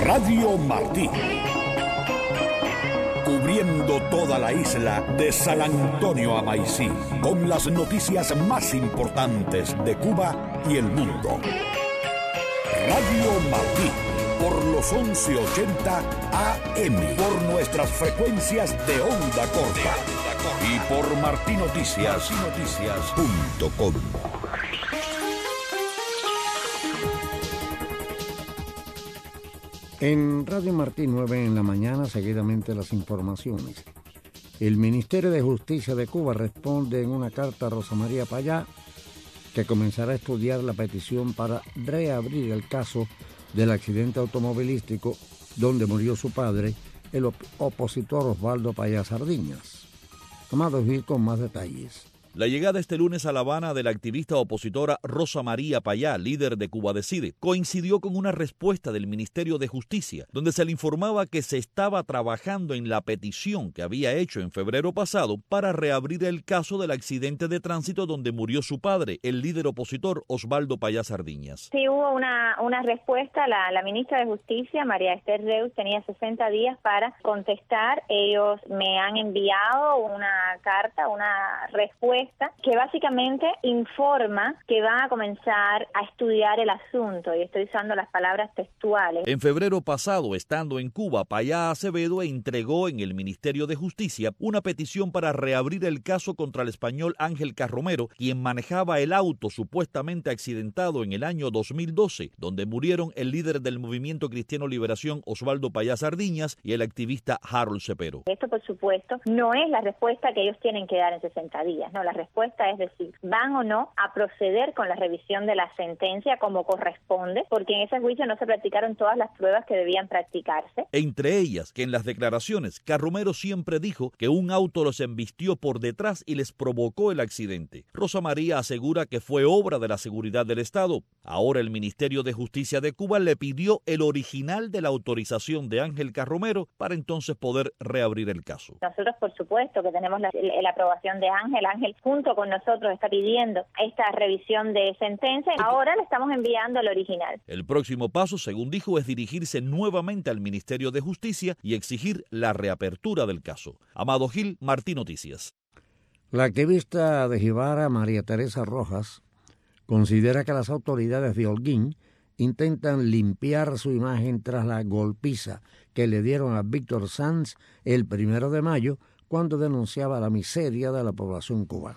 Radio Martí. Cubriendo toda la isla de San Antonio a Maicí, con las noticias más importantes de Cuba y el mundo. Radio Martí, por los 1180 AM, por nuestras frecuencias de onda corta y por martinoticias.com. En Radio Martí 9 en la mañana, seguidamente las informaciones. El Ministerio de Justicia de Cuba responde en una carta a Rosa María Payá, que comenzará a estudiar la petición para reabrir el caso del accidente automovilístico donde murió su padre, el opositor Osvaldo Payá Sardiñas. Amado Gil con más detalles. La llegada este lunes a La Habana de la activista opositora Rosa María Payá, líder de Cuba Decide, coincidió con una respuesta del Ministerio de Justicia, donde se le informaba que se estaba trabajando en la petición que había hecho en febrero pasado para reabrir el caso del accidente de tránsito donde murió su padre, el líder opositor Osvaldo Payá Sardiñas. Sí, hubo una respuesta. La ministra de Justicia, María Esther Reus, tenía 60 días para contestar. Ellos me han enviado una carta, una respuesta que básicamente informa que van a comenzar a estudiar el asunto, y estoy usando las palabras textuales. En febrero pasado, estando en Cuba, Payá Acevedo entregó en el Ministerio de Justicia una petición para reabrir el caso contra el español Ángel Carromero, quien manejaba el auto supuestamente accidentado en el año 2012, donde murieron el líder del Movimiento Cristiano Liberación Osvaldo Payá Sardiñas y el activista Harold Cepero. Esto, por supuesto, no es la respuesta que ellos tienen que dar en 60 días, no. La respuesta es decir, van o no a proceder con la revisión de la sentencia como corresponde, porque en ese juicio no se practicaron todas las pruebas que debían practicarse. Entre ellas, que en las declaraciones, Carromero siempre dijo que un auto los embistió por detrás y les provocó el accidente. Rosa María asegura que fue obra de la seguridad del Estado. Ahora el Ministerio de Justicia de Cuba le pidió el original de la autorización de Ángel Carromero para entonces poder reabrir el caso. Nosotros, por supuesto, que tenemos la aprobación de Ángel. Ángel junto con nosotros está pidiendo esta revisión de sentencia. Ahora le estamos enviando el original. El próximo paso, según dijo, es dirigirse nuevamente al Ministerio de Justicia y exigir la reapertura del caso. Amado Gil, Martí Noticias. La activista de Jibara, María Teresa Rojas, considera que las autoridades de Holguín intentan limpiar su imagen tras la golpiza que le dieron a Víctor Sanz el 1 de mayo, cuando denunciaba la miseria de la población cubana.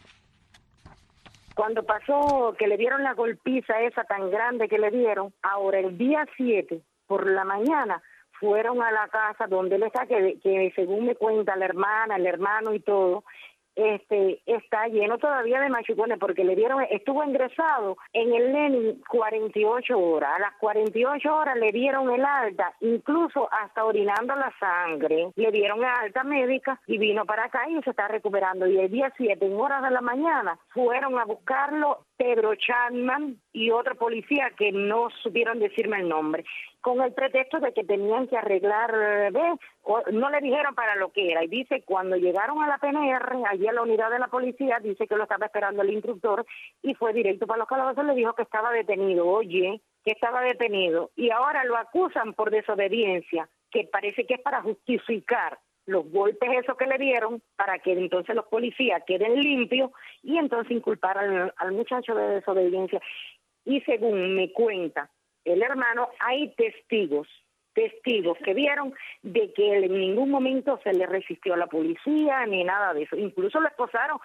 Cuando pasó que le dieron la golpiza esa tan grande que le dieron, ahora el día 7, por la mañana, fueron a la casa donde él está, que según me cuenta la hermana, el hermano y todo, está lleno todavía de machucones porque le dieron, estuvo ingresado en el Lenin 48 horas, a las 48 horas le dieron el alta, incluso hasta orinando la sangre, le dieron alta médica y vino para acá y se está recuperando. Y el día 7, en horas de la mañana, fueron a buscarlo Pedro Chapman y otro policía que no supieron decirme el nombre, con el pretexto de que tenían que arreglar, no le dijeron para lo que era. Y dice, cuando llegaron a la PNR, allí a la unidad de la policía, dice que lo estaba esperando el instructor y fue directo para los calabozos, le dijo que estaba detenido. Oye, que estaba detenido. Y ahora lo acusan por desobediencia, que parece que es para justificar los golpes esos que le dieron, para que entonces los policías queden limpios y entonces inculpar al muchacho de desobediencia. Y según me cuenta el hermano, hay testigos que vieron de que él en ningún momento se le resistió a la policía ni nada de eso, incluso lo esposaron.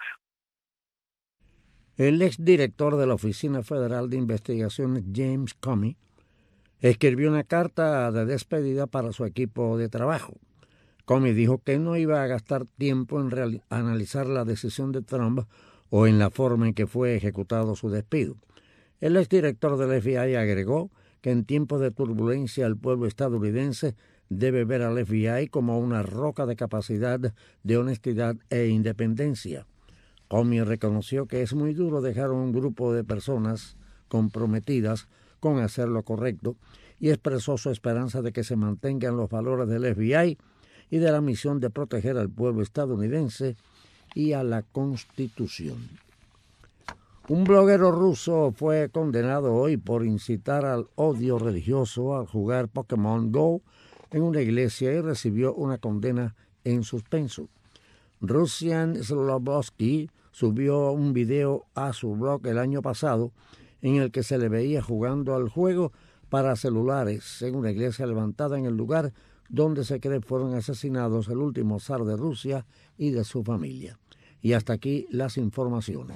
El exdirector de la Oficina Federal de Investigaciones, James Comey, escribió una carta de despedida para su equipo de trabajo. Comey dijo que no iba a gastar tiempo en analizar la decisión de Trump o en la forma en que fue ejecutado su despido. El exdirector del FBI agregó que en tiempos de turbulencia el pueblo estadounidense debe ver al FBI como una roca de capacidad, de honestidad e independencia. Comey reconoció que es muy duro dejar a un grupo de personas comprometidas con hacer lo correcto y expresó su esperanza de que se mantengan los valores del FBI y de la misión de proteger al pueblo estadounidense y a la Constitución. Un bloguero ruso fue condenado hoy por incitar al odio religioso al jugar Pokémon Go en una iglesia y recibió una condena en suspenso. Russian Slobosky subió un video a su blog el año pasado en el que se le veía jugando al juego para celulares en una iglesia levantada en el lugar donde se cree fueron asesinados el último zar de Rusia y de su familia. Y hasta aquí las informaciones.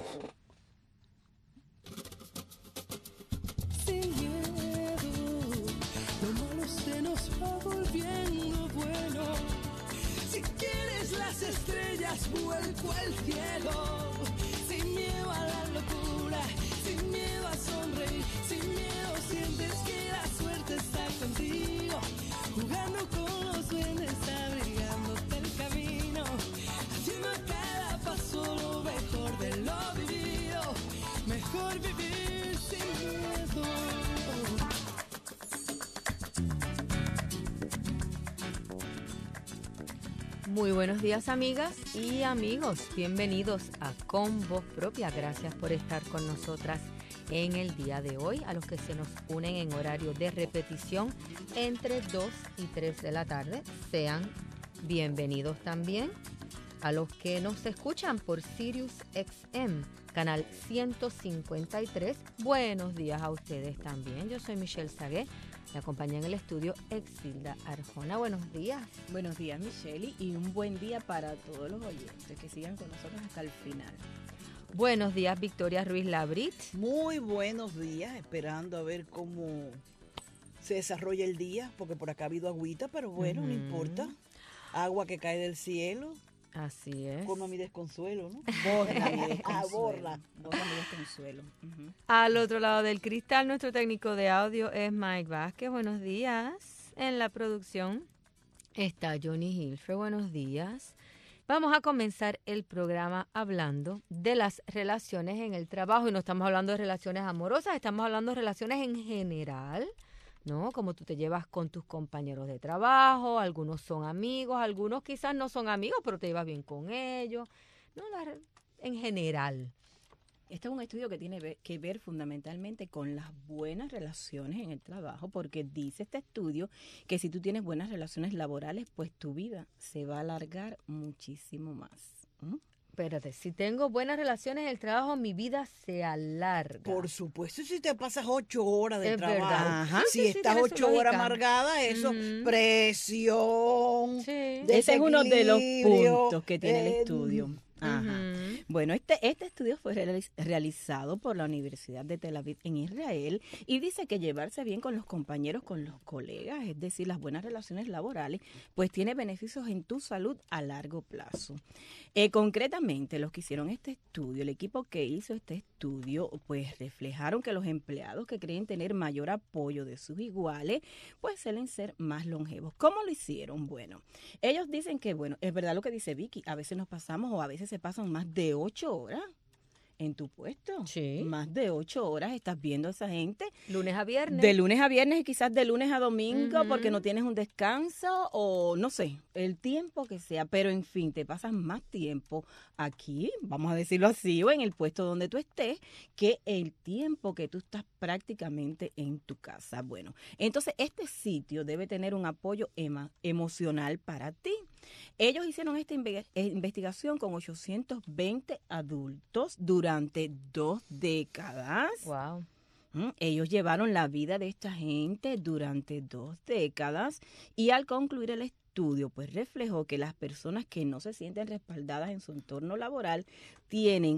Vuelco al cielo, sin miedo a la locura, sin miedo a sonreír, sin miedo sientes que la suerte está contigo, jugando con los duendes, abrigándote el camino, haciendo a cada paso lo mejor de lo vivido, mejor vivir sin miedo. Muy buenos días, amigas y amigos. Bienvenidos a Con Voz Propia. Gracias por estar con nosotras en el día de hoy. A los que se nos unen en horario de repetición entre 2 y 3 de la tarde, sean bienvenidos también. A los que nos escuchan por Sirius XM, canal 153, buenos días a ustedes también. Yo soy Michelle Sagué. Me acompaña en el estudio Exilda Arjona. Buenos días. Buenos días, Michelle, y un buen día para todos los oyentes que sigan con nosotros hasta el final. Buenos días, Victoria Ruiz Labrit. Muy buenos días, esperando a ver cómo se desarrolla el día, porque por acá ha habido agüita, pero bueno, no importa. Agua que cae del cielo. Así es. Como mi desconsuelo, ¿no? Borra mi desconsuelo. Borra. Borra mi desconsuelo. Al otro lado del cristal, nuestro técnico de audio es Mike Vázquez. Buenos días. En la producción está Johnny Hilfer. Buenos días. Vamos a comenzar el programa hablando de las relaciones en el trabajo. Y no estamos hablando de relaciones amorosas, estamos hablando de relaciones en general, ¿no? Como tú te llevas con tus compañeros de trabajo, algunos son amigos, algunos quizás no son amigos, pero te llevas bien con ellos, ¿no? En general. Este es un estudio que tiene que ver fundamentalmente con las buenas relaciones en el trabajo, porque dice este estudio que si tú tienes buenas relaciones laborales, pues tu vida se va a alargar muchísimo más. Espérate, si tengo buenas relaciones en el trabajo, mi vida se alarga. Por supuesto, si te pasas 8 horas de trabajo, Ajá. si Sí, estás tiene su 8 horas lógica. amargada, eso, presión, Sí. Ese es uno de los desequilibrio, puntos que tiene el estudio. Ajá. Ujú. Bueno, este estudio fue realizado por la Universidad de Tel Aviv en Israel y dice que llevarse bien con los compañeros, con los colegas, es decir, las buenas relaciones laborales, pues tiene beneficios en tu salud a largo plazo. Concretamente, los que hicieron este estudio, el equipo que hizo este estudio, pues reflejaron que los empleados que creen tener mayor apoyo de sus iguales, pues suelen ser más longevos. ¿Cómo lo hicieron? Bueno, ellos dicen que, bueno, es verdad lo que dice Vicky, a veces nos pasamos o a veces se pasan más de 8 horas en tu puesto. Sí. Más de 8 horas estás viendo a esa gente. Lunes a viernes. De lunes a viernes y quizás de lunes a domingo Ujú. porque no tienes un descanso o no sé, el tiempo que sea. Pero en fin, te pasas más tiempo aquí, vamos a decirlo así, o en el puesto donde tú estés, que el tiempo que tú estás prácticamente en tu casa. Bueno, entonces este sitio debe tener un apoyo emocional para ti. Ellos hicieron esta investigación con 820 adultos durante 2 décadas. Wow. Ellos llevaron la vida de esta gente durante 2 décadas y al concluir el estudio, pues reflejó que las personas que no se sienten respaldadas en su entorno laboral tienen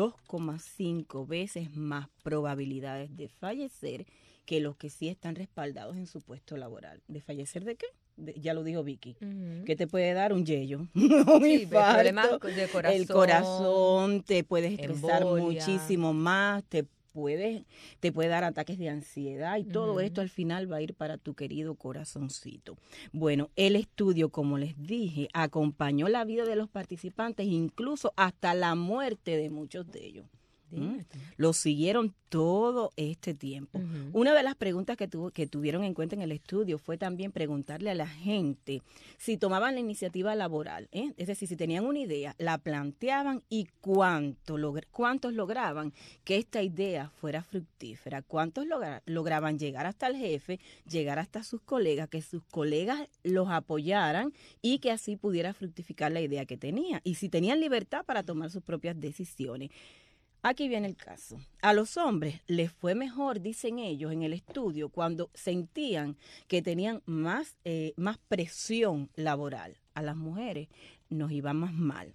2,5 veces más probabilidades de fallecer que los que sí están respaldados en su puesto laboral. ¿De fallecer de qué? Ya lo dijo Vicky, que te puede dar un yello, un Sí, infarto, problemas de corazón, el corazón, te puedes estresar embolia. muchísimo más, te puede dar ataques de ansiedad y todo esto al final va a ir para tu querido corazoncito. Bueno, el estudio, como les dije, acompañó la vida de los participantes, incluso hasta la muerte de muchos de ellos. ¿Mm? Lo siguieron todo este tiempo. Una de las preguntas que tuvieron en cuenta en el estudio fue también preguntarle a la gente si tomaban la iniciativa laboral, es decir, si tenían una idea, la planteaban y cuántos lograban que esta idea fuera fructífera, cuántos lograban llegar hasta el jefe, llegar hasta sus colegas, que sus colegas los apoyaran y que así pudiera fructificar la idea que tenía, y si tenían libertad para tomar sus propias decisiones. Aquí viene el caso. A los hombres les fue mejor, dicen ellos en el estudio, cuando sentían que tenían más presión laboral. A las mujeres nos iba más mal.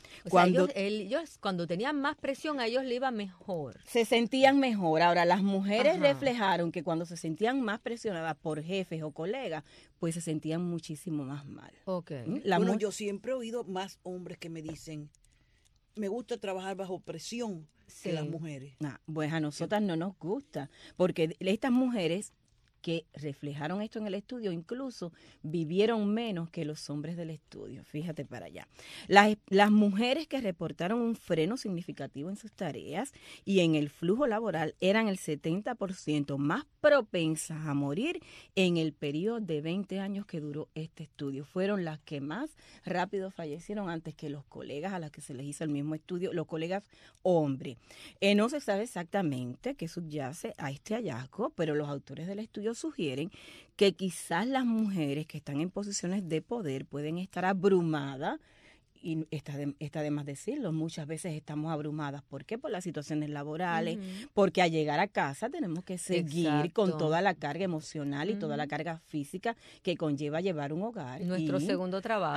Ellos, cuando tenían más presión, a ellos les iba mejor. Se sentían mejor. Ahora, las mujeres reflejaron que cuando se sentían más presionadas por jefes o colegas, pues se sentían muchísimo más mal. Okay. Yo siempre he oído más hombres que me dicen, me gusta trabajar bajo presión que las mujeres. Pues a nosotras no nos gusta, porque estas mujeres que reflejaron esto en el estudio incluso vivieron menos que los hombres del estudio. Fíjate para allá. Las mujeres que reportaron un freno significativo en sus tareas y en el flujo laboral eran el 70% más propensas a morir en el periodo de 20 años que duró este estudio. Fueron las que más rápido fallecieron antes que los colegas a las que se les hizo el mismo estudio, los colegas hombres. No se sabe exactamente qué subyace a este hallazgo, pero los autores del estudio sugieren que quizás las mujeres que están en posiciones de poder pueden estar abrumadas, y está de más decirlo, muchas veces estamos abrumadas. ¿Por qué? Por las situaciones laborales, porque al llegar a casa tenemos que seguir con toda la carga emocional y toda la carga física que conlleva llevar un hogar. Nuestro segundo trabajo.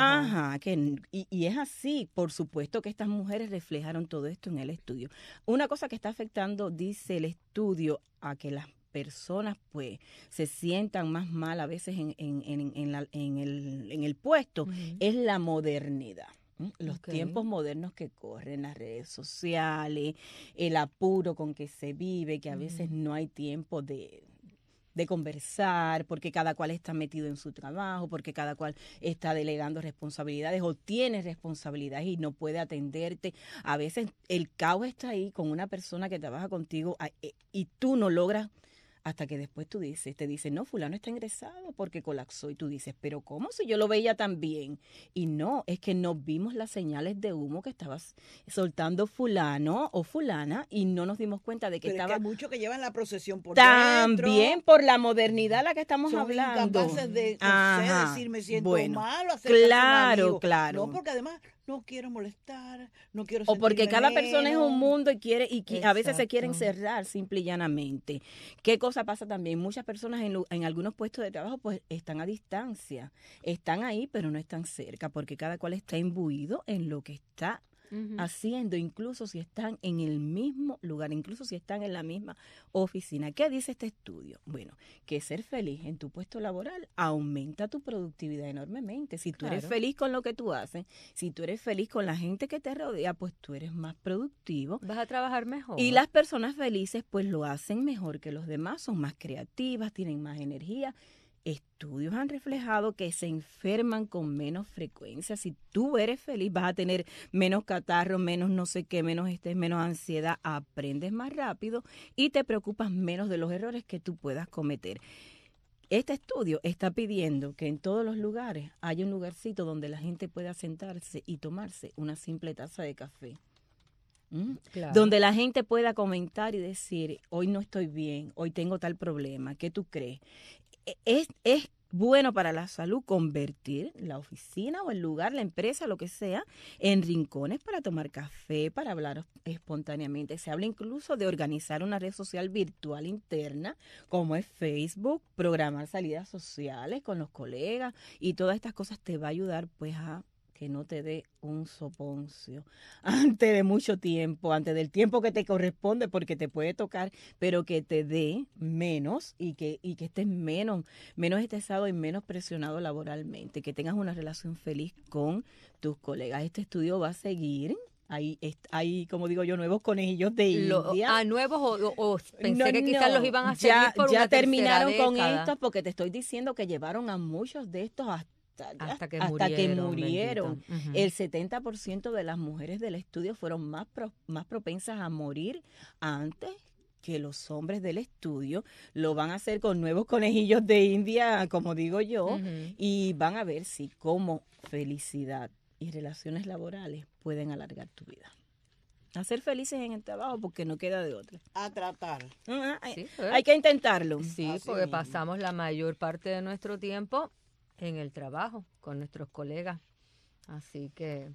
Y es así. Por supuesto que estas mujeres reflejaron todo esto en el estudio. Una cosa que está afectando, dice el estudio, a que las personas pues se sientan más mal a veces en el puesto, es la modernidad. Los tiempos modernos que corren, las redes sociales, el apuro con que se vive, que a veces no hay tiempo de conversar, porque cada cual está metido en su trabajo, porque cada cual está delegando responsabilidades o tiene responsabilidades y no puede atenderte. A veces el caos está ahí con una persona que trabaja contigo y tú no logras, hasta que después te dicen, no, fulano está ingresado porque colapsó, y tú dices, pero ¿cómo si yo lo veía tan bien? Y no, es que no vimos las señales de humo que estabas soltando fulano o fulana y no nos dimos cuenta de que pero estaba... Es que hay muchos que llevan la procesión por también dentro, por la modernidad a la que estamos son hablando. Incapaces de decir, me siento mal, o claro. No, porque además no quiero molestar, no quiero o porque cada menos. persona es un mundo y a veces se quieren cerrar simple y llanamente. ¿Qué cosa pasa también? Muchas personas en algunos puestos de trabajo pues están a distancia, están ahí pero no están cerca, porque cada cual está imbuido en lo que está haciendo, incluso si están en el mismo lugar, incluso si están en la misma oficina. ¿Qué dice este estudio? Bueno, que ser feliz en tu puesto laboral aumenta tu productividad enormemente. Si tú eres feliz con lo que tú haces, si tú eres feliz con la gente que te rodea, pues tú eres más productivo. Vas a trabajar mejor. Y las personas felices pues lo hacen mejor que los demás, son más creativas, tienen más energía. Estudios han reflejado que se enferman con menos frecuencia. Si tú eres feliz, vas a tener menos catarro, menos no sé qué, menos estrés, menos ansiedad, aprendes más rápido y te preocupas menos de los errores que tú puedas cometer. Este estudio está pidiendo que en todos los lugares haya un lugarcito donde la gente pueda sentarse y tomarse una simple taza de café. Claro. Donde la gente pueda comentar y decir, hoy no estoy bien, hoy tengo tal problema, ¿qué tú crees? Es bueno para la salud convertir la oficina o el lugar, la empresa, lo que sea, en rincones para tomar café, para hablar espontáneamente. Se habla incluso de organizar una red social virtual interna, como es Facebook, programar salidas sociales con los colegas, y todas estas cosas te va a ayudar pues a que no te dé un soponcio antes de mucho tiempo, antes del tiempo que te corresponde, porque te puede tocar, pero que te dé menos y que estés menos estresado y menos presionado laboralmente, que tengas una relación feliz con tus colegas. Este estudio va a seguir. Hay, como digo yo, nuevos conejillos de India. ¿Nuevos o pensé que quizás los iban a seguir por ya una terminaron tercera con década? esto, porque te estoy diciendo que llevaron a muchos de estos hasta que murieron. bendito. Ujú. El 70% de las mujeres del estudio fueron más propensas a morir antes que los hombres del estudio. Lo van a hacer con nuevos conejillos de India, como digo yo, Ujú. y van a ver si como felicidad y relaciones laborales pueden alargar tu vida. A ser felices en el trabajo porque no queda de otra. A tratar. Sí, Hay que intentarlo. Sí, Así porque mismo. pasamos la mayor parte de nuestro tiempo en el trabajo con nuestros colegas. Así que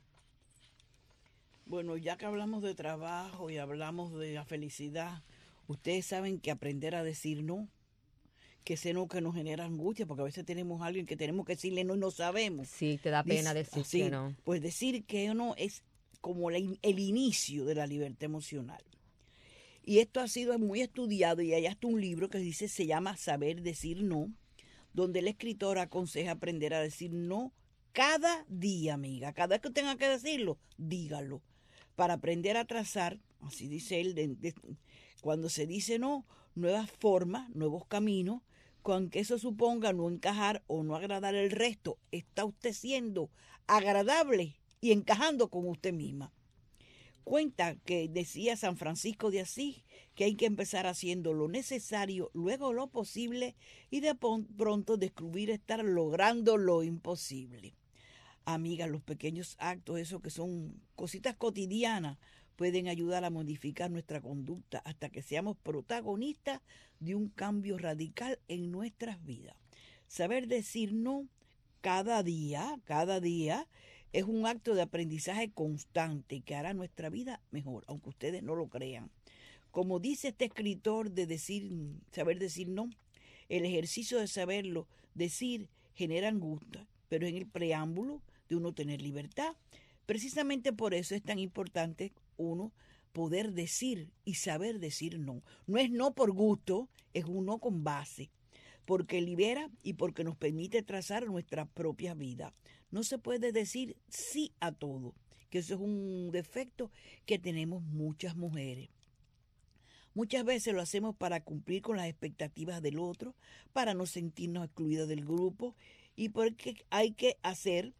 Bueno, ya que hablamos de trabajo y hablamos de la felicidad, ustedes saben que aprender a decir no, que ese no que nos genera angustia, porque a veces tenemos a alguien que tenemos que decirle no y no sabemos. sí, te da pena decir así, que no. Pues decir que no es como el inicio de la libertad emocional. Y esto ha sido muy estudiado y hay hasta un libro que se llama Saber decir no, donde el escritor aconseja aprender a decir no cada día, amiga. Cada vez que tenga que decirlo, dígalo. Para aprender a trazar, así dice él, cuando se dice no, nuevas formas, nuevos caminos, con que eso suponga no encajar o no agradar el resto, está usted siendo agradable y encajando con usted misma. Cuenta que decía San Francisco de Asís que hay que empezar haciendo lo necesario, luego lo posible y de pronto descubrir estar logrando lo imposible. Amiga, los pequeños actos, esos que son cositas cotidianas, pueden ayudar a modificar nuestra conducta hasta que seamos protagonistas de un cambio radical en nuestras vidas. Saber decir no cada día, es un acto de aprendizaje constante que hará nuestra vida mejor, aunque ustedes no lo crean. Como dice este escritor saber decir no, el ejercicio de saberlo decir genera angustia, pero en el preámbulo de uno tener libertad. Precisamente por eso es tan importante uno poder decir y saber decir no. No es no por gusto, es un no con base, porque libera y porque nos permite trazar nuestra propia vida. No se puede decir sí a todo, que eso es un defecto que tenemos muchas mujeres. Muchas veces lo hacemos para cumplir con las expectativas del otro, para no sentirnos excluidos del grupo y porque hay que hacer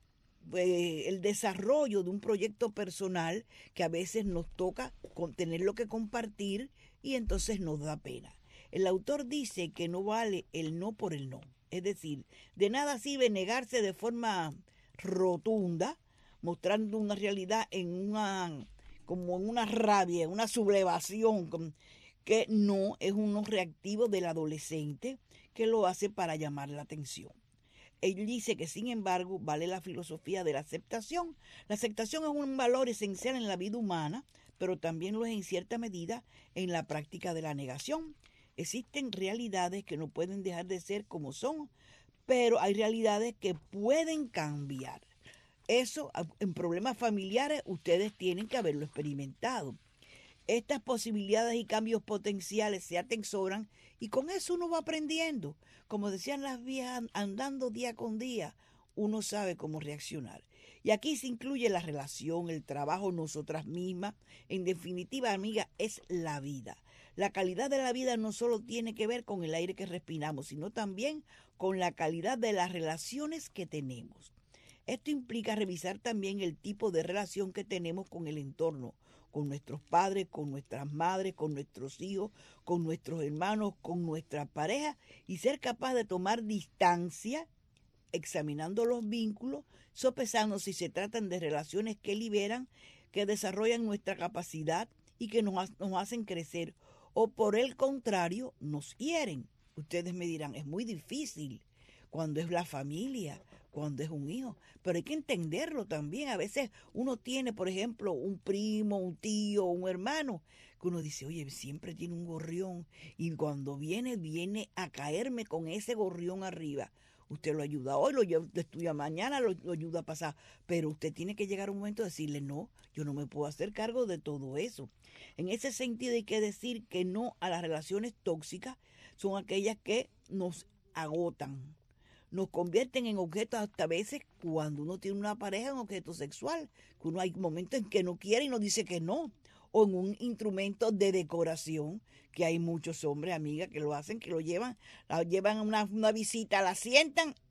el desarrollo de un proyecto personal que a veces nos toca tenerlo que compartir y entonces nos da pena. El autor dice que no vale el no por el no. Es decir, de nada sirve negarse de forma rotunda, mostrando una realidad como en una rabia, una sublevación, que no es un no reactivo del adolescente que lo hace para llamar la atención. Él dice que, sin embargo, vale la filosofía de la aceptación. La aceptación es un valor esencial en la vida humana, pero también lo es en cierta medida en la práctica de la negación. Existen realidades que no pueden dejar de ser como son, pero hay realidades que pueden cambiar. Eso, en problemas familiares, ustedes tienen que haberlo experimentado. Estas posibilidades y cambios potenciales se atesoran y con eso uno va aprendiendo. Como decían las viejas, andando día con día, uno sabe cómo reaccionar. Y aquí se incluye la relación, el trabajo, nosotras mismas. En definitiva, amiga, es la vida. La calidad de la vida no solo tiene que ver con el aire que respiramos, sino también con la calidad de las relaciones que tenemos. Esto implica revisar también el tipo de relación que tenemos con el entorno, con nuestros padres, con nuestras madres, con nuestros hijos, con nuestros hermanos, con nuestra pareja y ser capaz de tomar distancia, examinando los vínculos, sopesando si se tratan de relaciones que liberan, que desarrollan nuestra capacidad y que nos hacen crecer, o por el contrario, nos hieren. Ustedes me dirán, es muy difícil cuando es la familia, cuando es un hijo, pero hay que entenderlo también. A veces uno tiene, por ejemplo, un primo, un tío, un hermano, que uno dice, oye, siempre tiene un gorrión, y cuando viene a caerme con ese gorrión arriba. Usted lo ayuda hoy, lo estudia mañana, lo ayuda a pasar, pero usted tiene que llegar a un momento de decirle, no, yo no me puedo hacer cargo de todo eso. En ese sentido hay que decir que no a las relaciones tóxicas, son aquellas que nos agotan, nos convierten en objetos hasta a veces cuando uno tiene una pareja en objeto sexual, que uno hay momentos en que no quiere y nos dice que no, o en un instrumento de decoración, que hay muchos hombres, amigas, que lo hacen, que la llevan a una visita, la sientan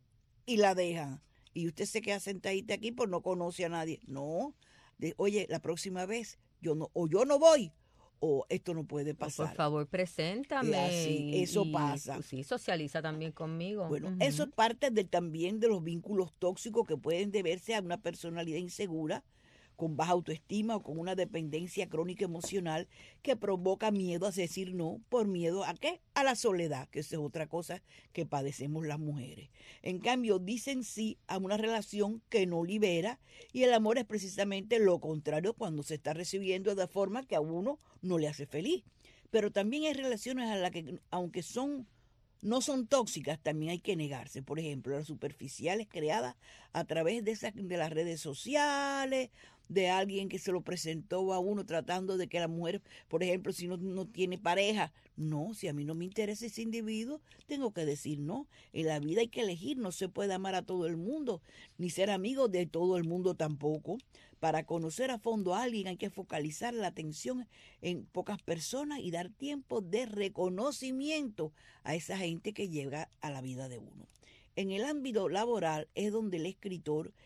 y la dejan. Y usted se queda sentadita aquí por no conoce a nadie. No, oye, la próxima vez yo no voy, o esto no puede pasar. Por favor, preséntame. Así, eso pasa. Pues, sí, socializa también conmigo. Bueno, eso es parte también de los vínculos tóxicos que pueden deberse a una personalidad insegura, con baja autoestima o con una dependencia crónica emocional que provoca miedo a decir no por miedo ¿a qué? A la soledad, que esa es otra cosa que padecemos las mujeres. En cambio, dicen sí a una relación que no libera, y el amor es precisamente lo contrario cuando se está recibiendo de forma que a uno no le hace feliz. Pero también hay relaciones a las que, aunque no son tóxicas, también hay que negarse. Por ejemplo, las superficiales creadas a través de las redes sociales, de alguien que se lo presentó a uno tratando de que la mujer, por ejemplo, si no tiene pareja, no, si a mí no me interesa ese individuo, tengo que decir no. En la vida hay que elegir, no se puede amar a todo el mundo, ni ser amigo de todo el mundo tampoco. Para conocer a fondo a alguien hay que focalizar la atención en pocas personas y dar tiempo de reconocimiento a esa gente que llega a la vida de uno. En el ámbito laboral es donde el escritor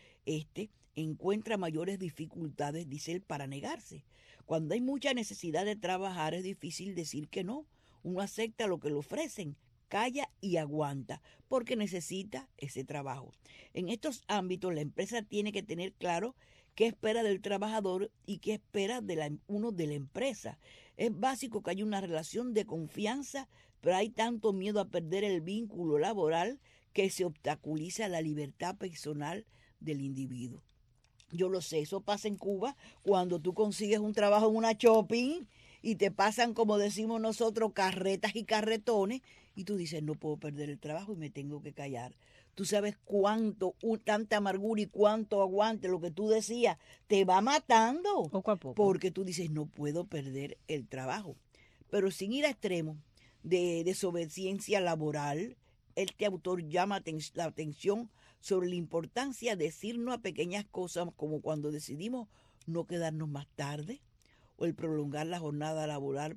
encuentra mayores dificultades, dice él, para negarse. Cuando hay mucha necesidad de trabajar es difícil decir que no. Uno acepta lo que le ofrecen, calla y aguanta, porque necesita ese trabajo. En estos ámbitos la empresa tiene que tener claro qué espera del trabajador y qué espera uno de la empresa. Es básico que haya una relación de confianza, pero hay tanto miedo a perder el vínculo laboral que se obstaculiza la libertad personal del individuo. Yo lo sé, eso pasa en Cuba cuando tú consigues un trabajo en una shopping y te pasan, como decimos nosotros, carretas y carretones, y tú dices, no puedo perder el trabajo y me tengo que callar. Tú sabes cuánto, tanta amargura y cuánto aguante, lo que tú decías, te va matando. Poco a poco. Porque tú dices, no puedo perder el trabajo. Pero sin ir a extremos de desobediencia laboral, este autor llama la atención sobre la importancia de decir no a pequeñas cosas, como cuando decidimos no quedarnos más tarde, o el prolongar la jornada laboral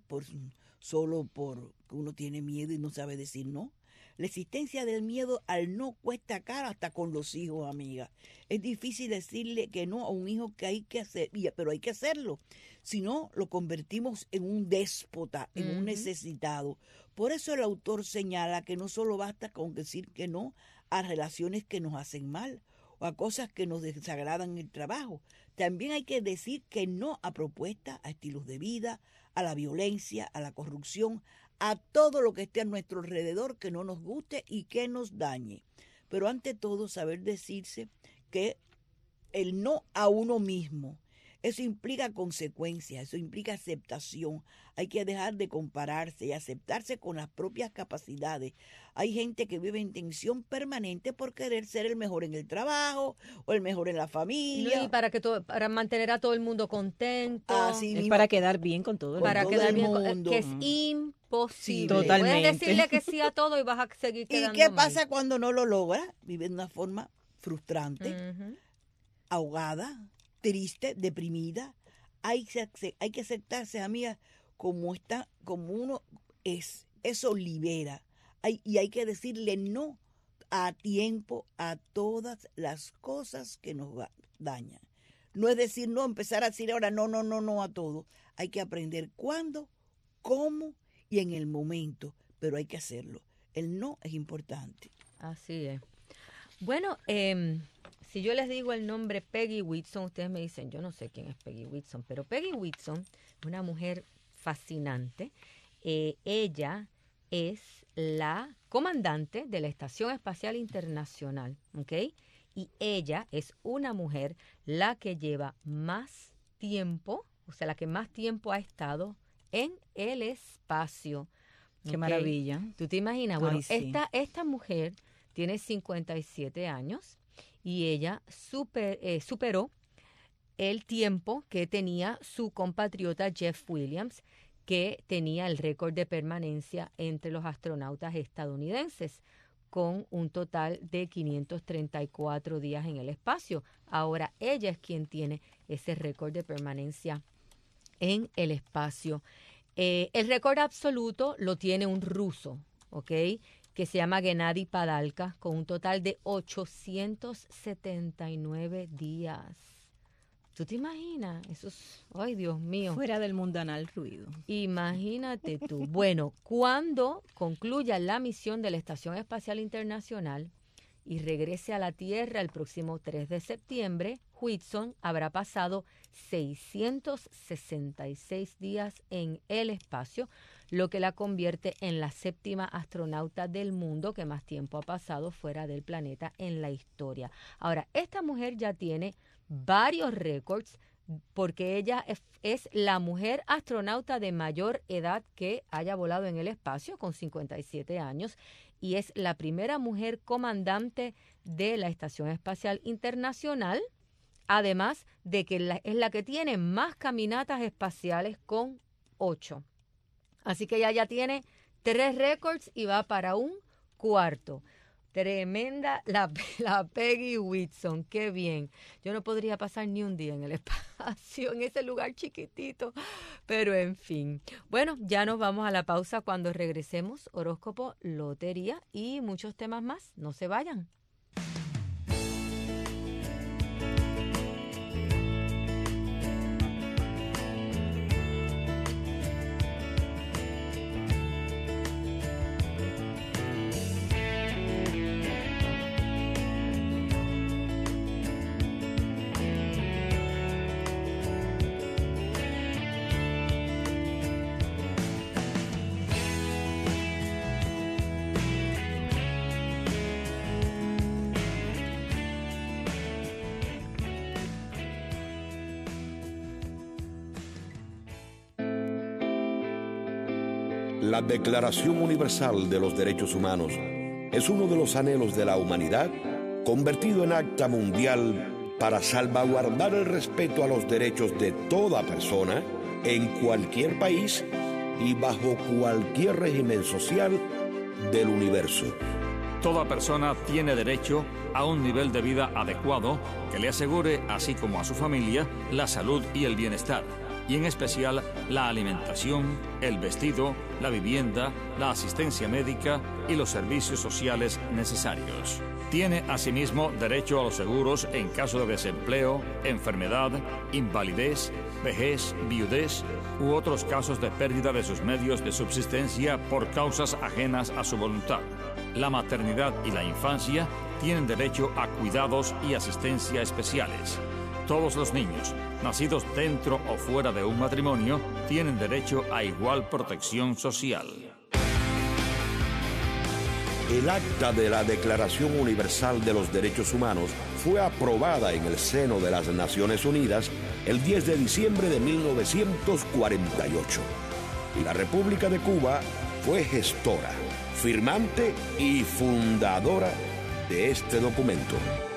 solo por que uno tiene miedo y no sabe decir no. La existencia del miedo al no cuesta caro hasta con los hijos, amiga. Es difícil decirle que no a un hijo que hay que hacer, pero hay que hacerlo. Si no, lo convertimos en un déspota, en un necesitado. Por eso el autor señala que no solo basta con decir que no a relaciones que nos hacen mal o a cosas que nos desagradan en el trabajo. También hay que decir que no a propuestas, a estilos de vida, a la violencia, a la corrupción, a todo lo que esté a nuestro alrededor que no nos guste y que nos dañe. Pero ante todo, saber decirse que el no a uno mismo, eso implica consecuencias, eso implica aceptación. Hay que dejar de compararse y aceptarse con las propias capacidades. Hay gente que vive en tensión permanente por querer ser el mejor en el trabajo o el mejor en la familia. Y para mantener a todo el mundo contento. Así Es para quedar bien con todo el para mundo. quedar bien, mundo. que es imposible. Totalmente. Puedes decirle que sí a todo y vas a seguir ¿Y quedando qué mal. pasa cuando no lo logra? Vive de una forma frustrante, ahogada, triste, deprimida. Hay que aceptarse, amiga, como está, como uno es. Eso libera. Y hay que decirle no a tiempo a todas las cosas que nos dañan. No es decir no, empezar a decir ahora no a todo. Hay que aprender cuándo, cómo y en el momento, pero hay que hacerlo. El no es importante. Así es. Bueno, si yo les digo el nombre Peggy Whitson, ustedes me dicen, yo no sé quién es Peggy Whitson, pero Peggy Whitson es una mujer fascinante. Ella es la comandante de la Estación Espacial Internacional, ¿ok? Y ella es una mujer la que lleva más tiempo, o sea, la que más tiempo ha estado en el espacio. Qué ¿ok? maravilla. ¿Tú te imaginas? Bueno, Ay, sí. esta mujer tiene 57 años y ella superó el tiempo que tenía su compatriota Jeff Williams, que tenía el récord de permanencia entre los astronautas estadounidenses, con un total de 534 días en el espacio. Ahora ella es quien tiene ese récord de permanencia en el espacio. El récord absoluto lo tiene un ruso, ¿ok? que se llama Gennady Padalka, con un total de 879 días. ¿Tú te imaginas? Eso es, ay, Dios mío. Fuera del mundanal ruido. Imagínate tú. Bueno, cuando concluya la misión de la Estación Espacial Internacional y regrese a la Tierra el próximo 3 de septiembre, Whitson habrá pasado 666 días en el espacio, lo que la convierte en la 7ª astronauta del mundo que más tiempo ha pasado fuera del planeta en la historia. Ahora, esta mujer ya tiene varios récords porque ella es la mujer astronauta de mayor edad que haya volado en el espacio, con 57 años, y es la primera mujer comandante de la Estación Espacial Internacional, además de que es la que tiene más caminatas espaciales, con 8. Así que ella ya tiene 3 récords y va para un 4. Tremenda la Peggy Whitson, qué bien. Yo no podría pasar ni un día en el espacio, en ese lugar chiquitito, pero en fin. Bueno, ya nos vamos a la pausa. Cuando regresemos, horóscopo, lotería y muchos temas más. No se vayan. La Declaración Universal de los Derechos Humanos es uno de los anhelos de la humanidad convertido en acta mundial para salvaguardar el respeto a los derechos de toda persona en cualquier país y bajo cualquier régimen social del universo. Toda persona tiene derecho a un nivel de vida adecuado que le asegure, así como a su familia, la salud y el bienestar, y en especial la alimentación, el vestido, la vivienda, la asistencia médica y los servicios sociales necesarios. Tiene asimismo derecho a los seguros en caso de desempleo, enfermedad, invalidez, vejez, viudez u otros casos de pérdida de sus medios de subsistencia por causas ajenas a su voluntad. La maternidad y la infancia tienen derecho a cuidados y asistencia especiales. Todos los niños, nacidos dentro o fuera de un matrimonio, tienen derecho a igual protección social. El acta de la Declaración Universal de los Derechos Humanos fue aprobada en el seno de las Naciones Unidas el 10 de diciembre de 1948. Y la República de Cuba fue gestora, firmante y fundadora de este documento.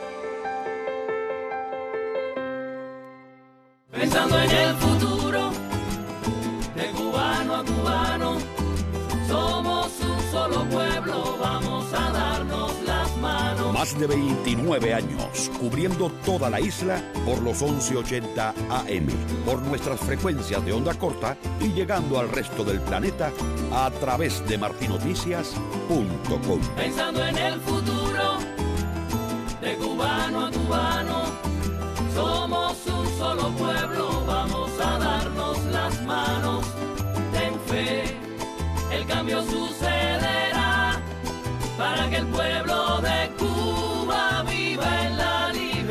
Pensando en el futuro, de cubano a cubano, somos un solo pueblo, vamos a darnos las manos. Más de 29 años, cubriendo toda la isla por los 1180 AM, por nuestras frecuencias de onda corta y llegando al resto del planeta a través de martinoticias.com. Pensando en el futuro, de cubano a cubano, somos un solo pueblo, vamos a darnos las manos. Ten fe, el cambio sucederá para que el pueblo de Cuba viva en la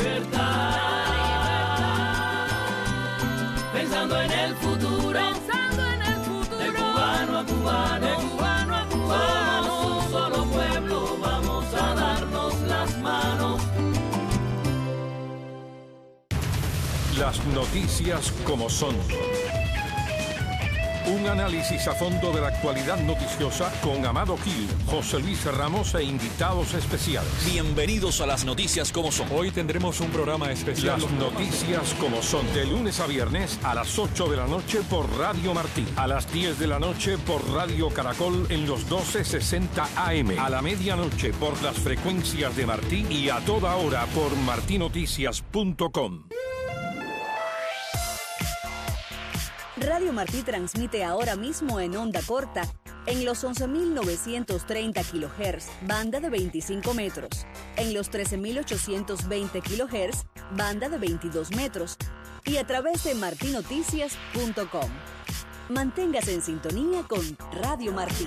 libertad. Pensando en el futuro, de cubano a cubano, somos un solo pueblo, vamos a darnos las manos. Las noticias como son. Un análisis a fondo de la actualidad noticiosa con Amado Gil, José Luis Ramos e invitados especiales. Bienvenidos a las noticias como son. Hoy tendremos un programa especial. Las noticias como son. De lunes a viernes a las 8 de la noche por Radio Martí. A las 10 de la noche por Radio Caracol en los 1260 AM. A la medianoche por las frecuencias de Martí y a toda hora por martinoticias.com. Radio Martí transmite ahora mismo en onda corta En los 11.930 kHz, banda de 25 metros. En los 13.820 kHz, banda de 22 metros. Y a través de martinoticias.com. Manténgase en sintonía con Radio Martí.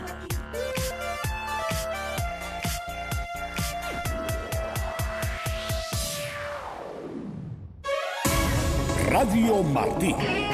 Radio Martí.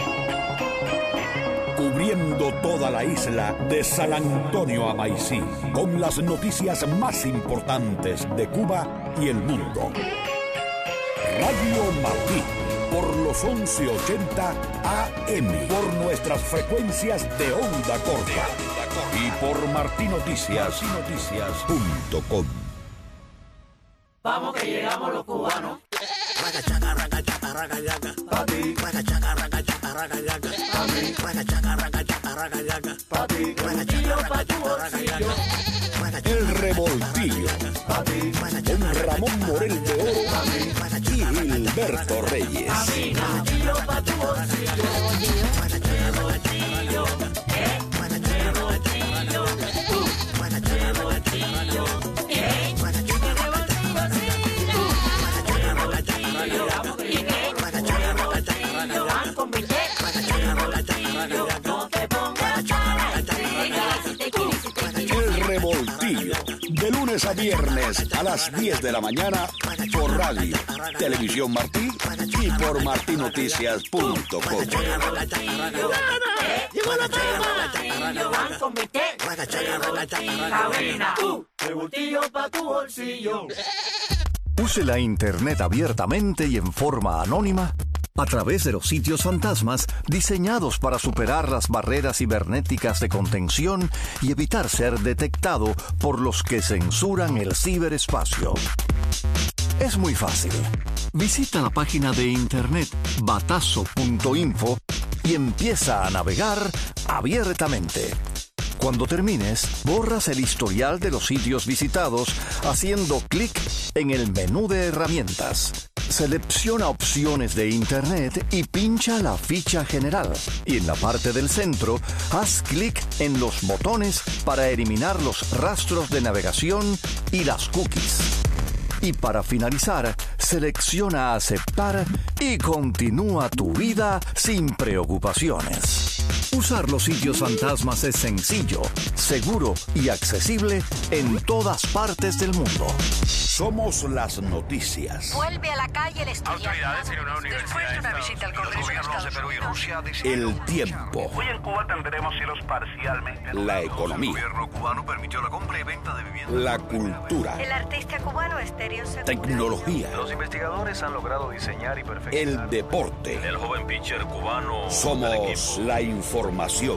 Cubriendo toda la isla de San Antonio a Maicí, con las noticias más importantes de Cuba y el mundo. Radio Martí, por los 1180 AM, por nuestras frecuencias de onda corta y por martinoticias.com. Vamos que llegamos los cubanos. Ragachaca, ragachaca, ragayaca. Papi. Ragachaca, ragachaca, ragayaca. Papi. Ragachaca, ragachaca, ragayaca. Papi. Ragachaca, ragachaca, ragayaca. El Revoltillo, con Ramón Morel de Oro y Gilberto Reyes. El Revoltillo, de lunes a viernes a las 10 de la mañana por Radio, Televisión Martí y por martinoticias.com. ¡Llegó la palma! ¡Cabina! ¡Revoltillo pa' tu bolsillo! Use la Internet abiertamente y en forma anónima a través de los sitios fantasmas diseñados para superar las barreras cibernéticas de contención y evitar ser detectado por los que censuran el ciberespacio. Es muy fácil. Visita la página de internet batazo.info y empieza a navegar abiertamente. Cuando termines, borras el historial de los sitios visitados haciendo clic en el menú de herramientas. Selecciona opciones de Internet y pincha la ficha general. Y en la parte del centro, haz clic en los botones para eliminar los rastros de navegación y las cookies. Y para finalizar, selecciona aceptar y continúa tu vida sin preocupaciones. Usar los sitios fantasmas es sencillo, seguro y accesible en todas partes del mundo. Somos las noticias. Vuelve a la calle el estudiante. Autoridades en una universidad. Después de una visita al Congreso de Estados Perú y Rusia dicen El tiempo. Hoy en Cuba tendremos cielos parcialmente. La economía. El gobierno cubano permitió la compra y venta de viviendas. La cultura. El artista cubano Estéreo Segura. Tecnología. Los investigadores han logrado diseñar y perfeccionar El deporte. el joven pitcher cubano. Somos la información.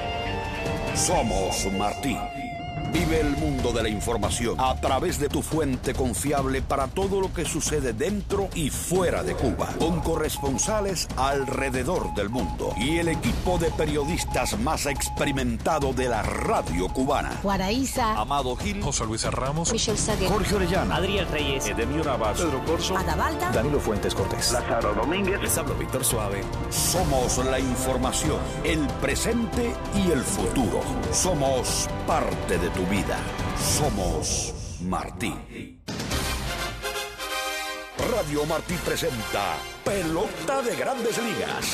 Somos Martí. Vive el mundo de la información a través de tu fuente confiable para todo lo que sucede dentro y fuera de Cuba, con corresponsales alrededor del mundo y el equipo de periodistas más experimentado de la radio cubana. Guaraíza. Amado Gil, José Luis Ramos, Michelle Saguer. Jorge Orellana, Adriel Reyes, Edemio Navas, Pedro Corso, Adavalda. Danilo Fuentes Cortés. Lázaro Domínguez. les hablo Víctor Suave. Somos la información, el presente y el futuro. Somos parte de tu vida. Somos Martí. Radio Martí presenta Pelota de Grandes Ligas.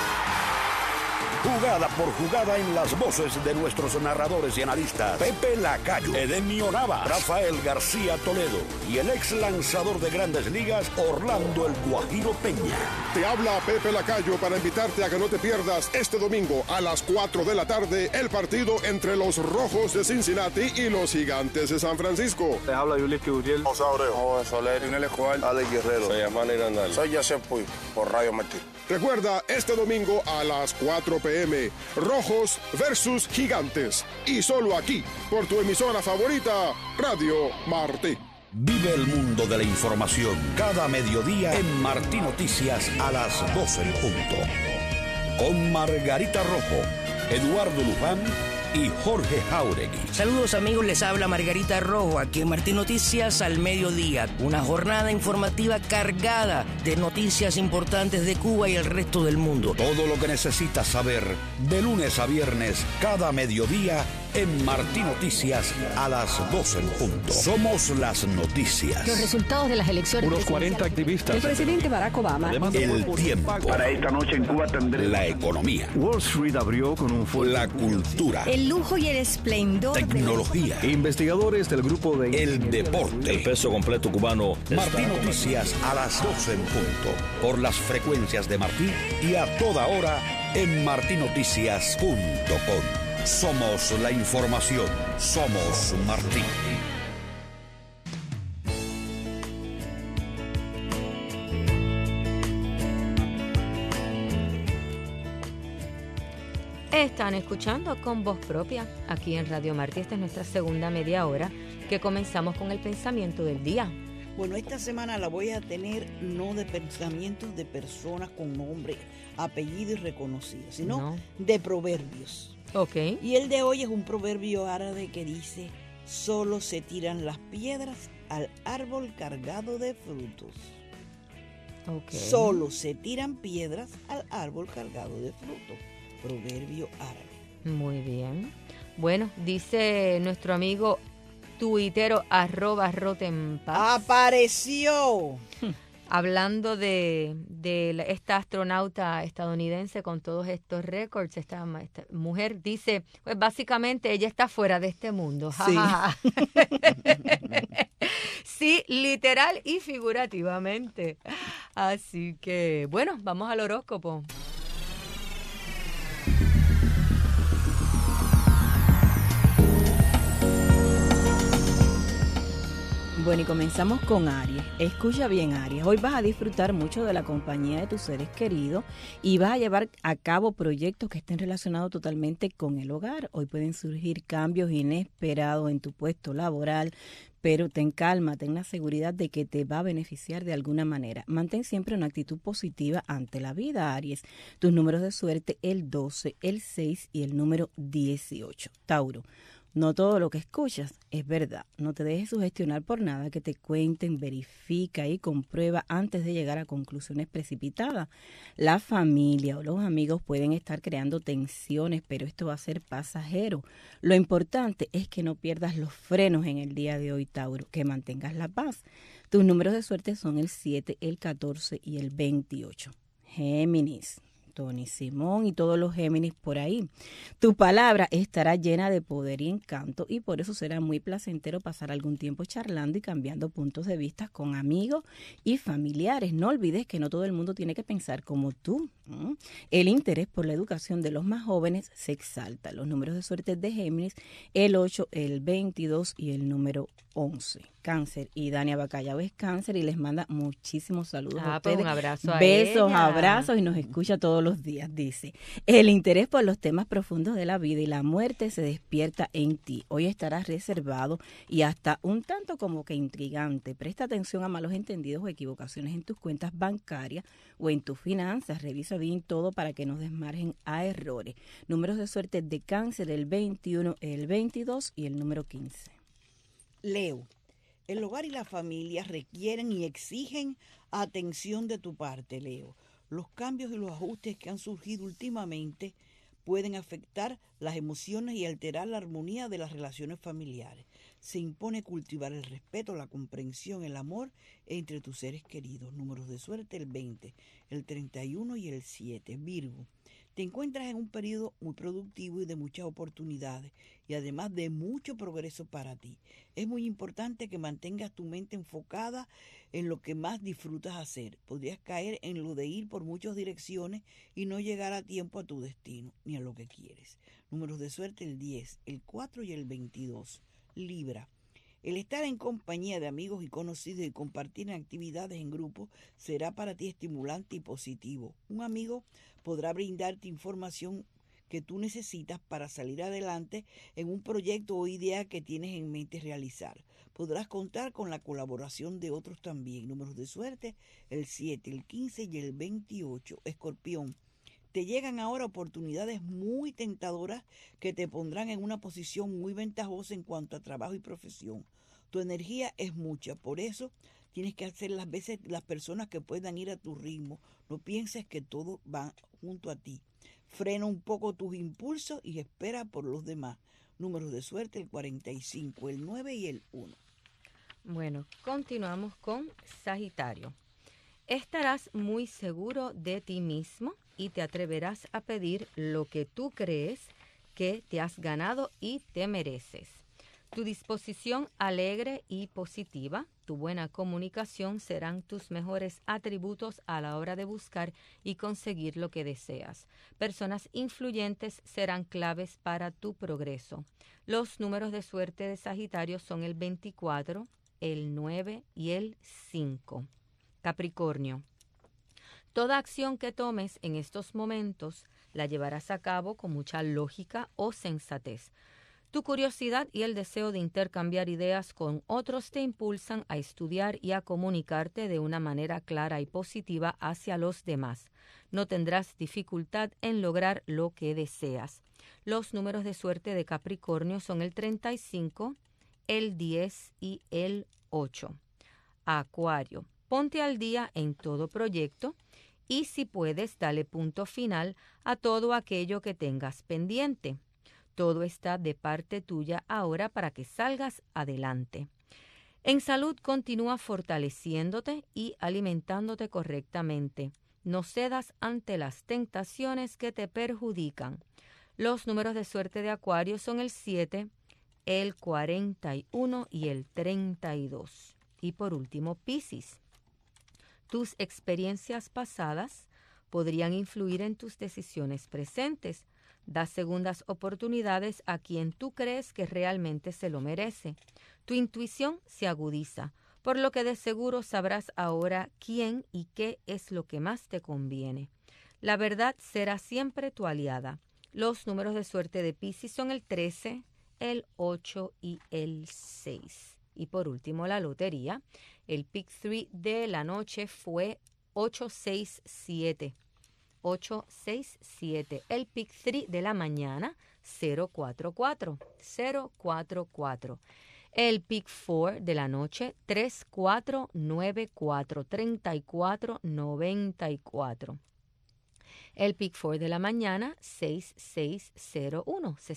Jugada por jugada en las voces de nuestros narradores y analistas Pepe Lacayo, Edemio Navas, Rafael García Toledo y el ex lanzador de Grandes Ligas Orlando El Guajiro Peña. Te habla Pepe Lacayo para invitarte a que no te pierdas este domingo a las 4 de la tarde el partido entre los Rojos de Cincinnati y los Gigantes de San Francisco. Te habla Yuliski Uriel. José Abreu. José Soler. Lionel Escobar. Alex Guerrero. Soy Amanda Irandal. Soy José Puy por Radio Martí. Recuerda, este domingo a las 4 p.m. Rojos versus Gigantes. Y solo aquí, por tu emisora favorita, Radio Martí. Vive el mundo de la información cada mediodía en Martí Noticias a las 12 en punto. Con Margarita Rojo, Eduardo Luján y Jorge Jauregui. Saludos amigos, les habla Margarita Rojo aquí en Martí Noticias al mediodía. Una jornada informativa cargada de noticias importantes de Cuba y el resto del mundo. Todo lo que necesitas saber de lunes a viernes cada mediodía en Martí Noticias a las 12 en punto. Somos las noticias. Los resultados de las elecciones. Unos 40 activistas. El presidente Barack Obama. El tiempo. Para esta noche en Cuba tendré La economía. Wall Street abrió con un fuerte... La cultura. El lujo y el esplendor. Tecnología. Investigadores del grupo de... El deporte. El peso completo cubano. Martí Noticias a las 12 en punto. Por las frecuencias de Martí y a toda hora en martinoticias.com. Somos la información. Somos Martí. Están escuchando Con Voz Propia aquí en Radio Martí. Esta es nuestra segunda media hora que comenzamos con el pensamiento del día. Bueno, esta semana la voy a tener no de pensamientos de personas con nombre, apellido y reconocido, sino de proverbios. Ok. Y el de hoy es un proverbio árabe que dice: solo se tiran las piedras al árbol cargado de frutos. Okay. Solo se tiran piedras al árbol cargado de frutos. Proverbio árabe. Muy bien. Bueno, dice nuestro amigo tuitero @Rotenpaz. ¡Apareció! Hablando de esta astronauta estadounidense con todos estos récords, esta mujer dice, pues básicamente ella está fuera de este mundo. Sí. Sí, literal y figurativamente. Así que, bueno, vamos al horóscopo. Bueno, y comenzamos con Aries. Escucha bien, Aries. Hoy vas a disfrutar mucho de la compañía de tus seres queridos y vas a llevar a cabo proyectos que estén relacionados totalmente con el hogar. Hoy pueden surgir cambios inesperados en tu puesto laboral, pero ten calma, ten la seguridad de que te va a beneficiar de alguna manera. Mantén siempre una actitud positiva ante la vida, Aries. Tus números de suerte, el 12, el 6 y el número 18. Tauro. No todo lo que escuchas es verdad. No te dejes sugestionar por nada que te cuenten, verifica y comprueba antes de llegar a conclusiones precipitadas. La familia o los amigos pueden estar creando tensiones, pero esto va a ser pasajero. Lo importante es que no pierdas los frenos en el día de hoy, Tauro, que mantengas la paz. Tus números de suerte son el 7, el 14 y el 28. Géminis. Tony Simón y todos los Géminis por ahí. Tu palabra estará llena de poder y encanto y por eso será muy placentero pasar algún tiempo charlando y cambiando puntos de vista con amigos y familiares. No olvides que no todo el mundo tiene que pensar como tú. El interés por la educación de los más jóvenes se exalta. Los números de suerte de Géminis, el 8, el 22 y el número 11. Cáncer. Y Dania Bacallao es Cáncer y les manda muchísimos saludos a ustedes. Pues un abrazo a Besos, ella. abrazos y nos escucha todos los días, dice. El interés por los temas profundos de la vida y la muerte se despierta en ti. Hoy estarás reservado y hasta un tanto como que intrigante. Presta atención a malos entendidos o equivocaciones en tus cuentas bancarias o en tus finanzas. Revisa bien todo para que no des margen a errores. Números de suerte de Cáncer, el 21, el 22 y el número 15. Leo. El hogar y la familia requieren y exigen atención de tu parte, Leo. Los cambios y los ajustes que han surgido últimamente pueden afectar las emociones y alterar la armonía de las relaciones familiares. Se impone cultivar el respeto, la comprensión, el amor entre tus seres queridos. Números de suerte, el 20, el 31 y el 7. Virgo. Te encuentras en un periodo muy productivo y de muchas oportunidades y además de mucho progreso para ti. Es muy importante que mantengas tu mente enfocada en lo que más disfrutas hacer. Podrías caer en lo de ir por muchas direcciones y no llegar a tiempo a tu destino ni a lo que quieres. Números de suerte, el 10, el 4 y el 22. Libra. El estar en compañía de amigos y conocidos y compartir actividades en grupo será para ti estimulante y positivo. Un amigo podrá brindarte información que tú necesitas para salir adelante en un proyecto o idea que tienes en mente realizar. Podrás contar con la colaboración de otros también. Números de suerte, el 7, el 15 y el 28. Escorpión. Te llegan ahora oportunidades muy tentadoras que te pondrán en una posición muy ventajosa en cuanto a trabajo y profesión. Tu energía es mucha, por eso tienes que hacer las veces las personas que puedan ir a tu ritmo. No pienses que todo va junto a ti. Frena un poco tus impulsos y espera por los demás. números de suerte, el 45, el 9 y el 1. Bueno, continuamos con Sagitario. Estarás muy seguro de ti mismo y te atreverás a pedir lo que tú crees que te has ganado y te mereces. Tu disposición alegre y positiva, tu buena comunicación serán tus mejores atributos a la hora de buscar y conseguir lo que deseas. Personas influyentes serán claves para tu progreso. Los números de suerte de Sagitario son el 24, el 9 y el 5. Capricornio. Toda acción que tomes en estos momentos la llevarás a cabo con mucha lógica o sensatez. Tu curiosidad y el deseo de intercambiar ideas con otros te impulsan a estudiar y a comunicarte de una manera clara y positiva hacia los demás. No tendrás dificultad en lograr lo que deseas. Los números de suerte de Capricornio son el 35, el 10 y el 8. Acuario. Ponte al día en todo proyecto y si puedes, dale punto final a todo aquello que tengas pendiente. Todo está de parte tuya ahora para que salgas adelante. En salud, continúa fortaleciéndote y alimentándote correctamente. No cedas ante las tentaciones que te perjudican. Los números de suerte de Acuario son el 7, el 41 y el 32. Y por último, Piscis. Tus experiencias pasadas podrían influir en tus decisiones presentes. Da segundas oportunidades a quien tú crees que realmente se lo merece. Tu intuición se agudiza, por lo que de seguro sabrás ahora quién y qué es lo que más te conviene. La verdad será siempre tu aliada. Los números de suerte de Piscis son el 13, el 8 y el 6. Y por último, la lotería. El pick 3 de la noche fue 867. 867. El pick 3 de la mañana, 044. 044. El pick 4 de la noche, 3494. 3494. El pick 4 de la mañana, 6601.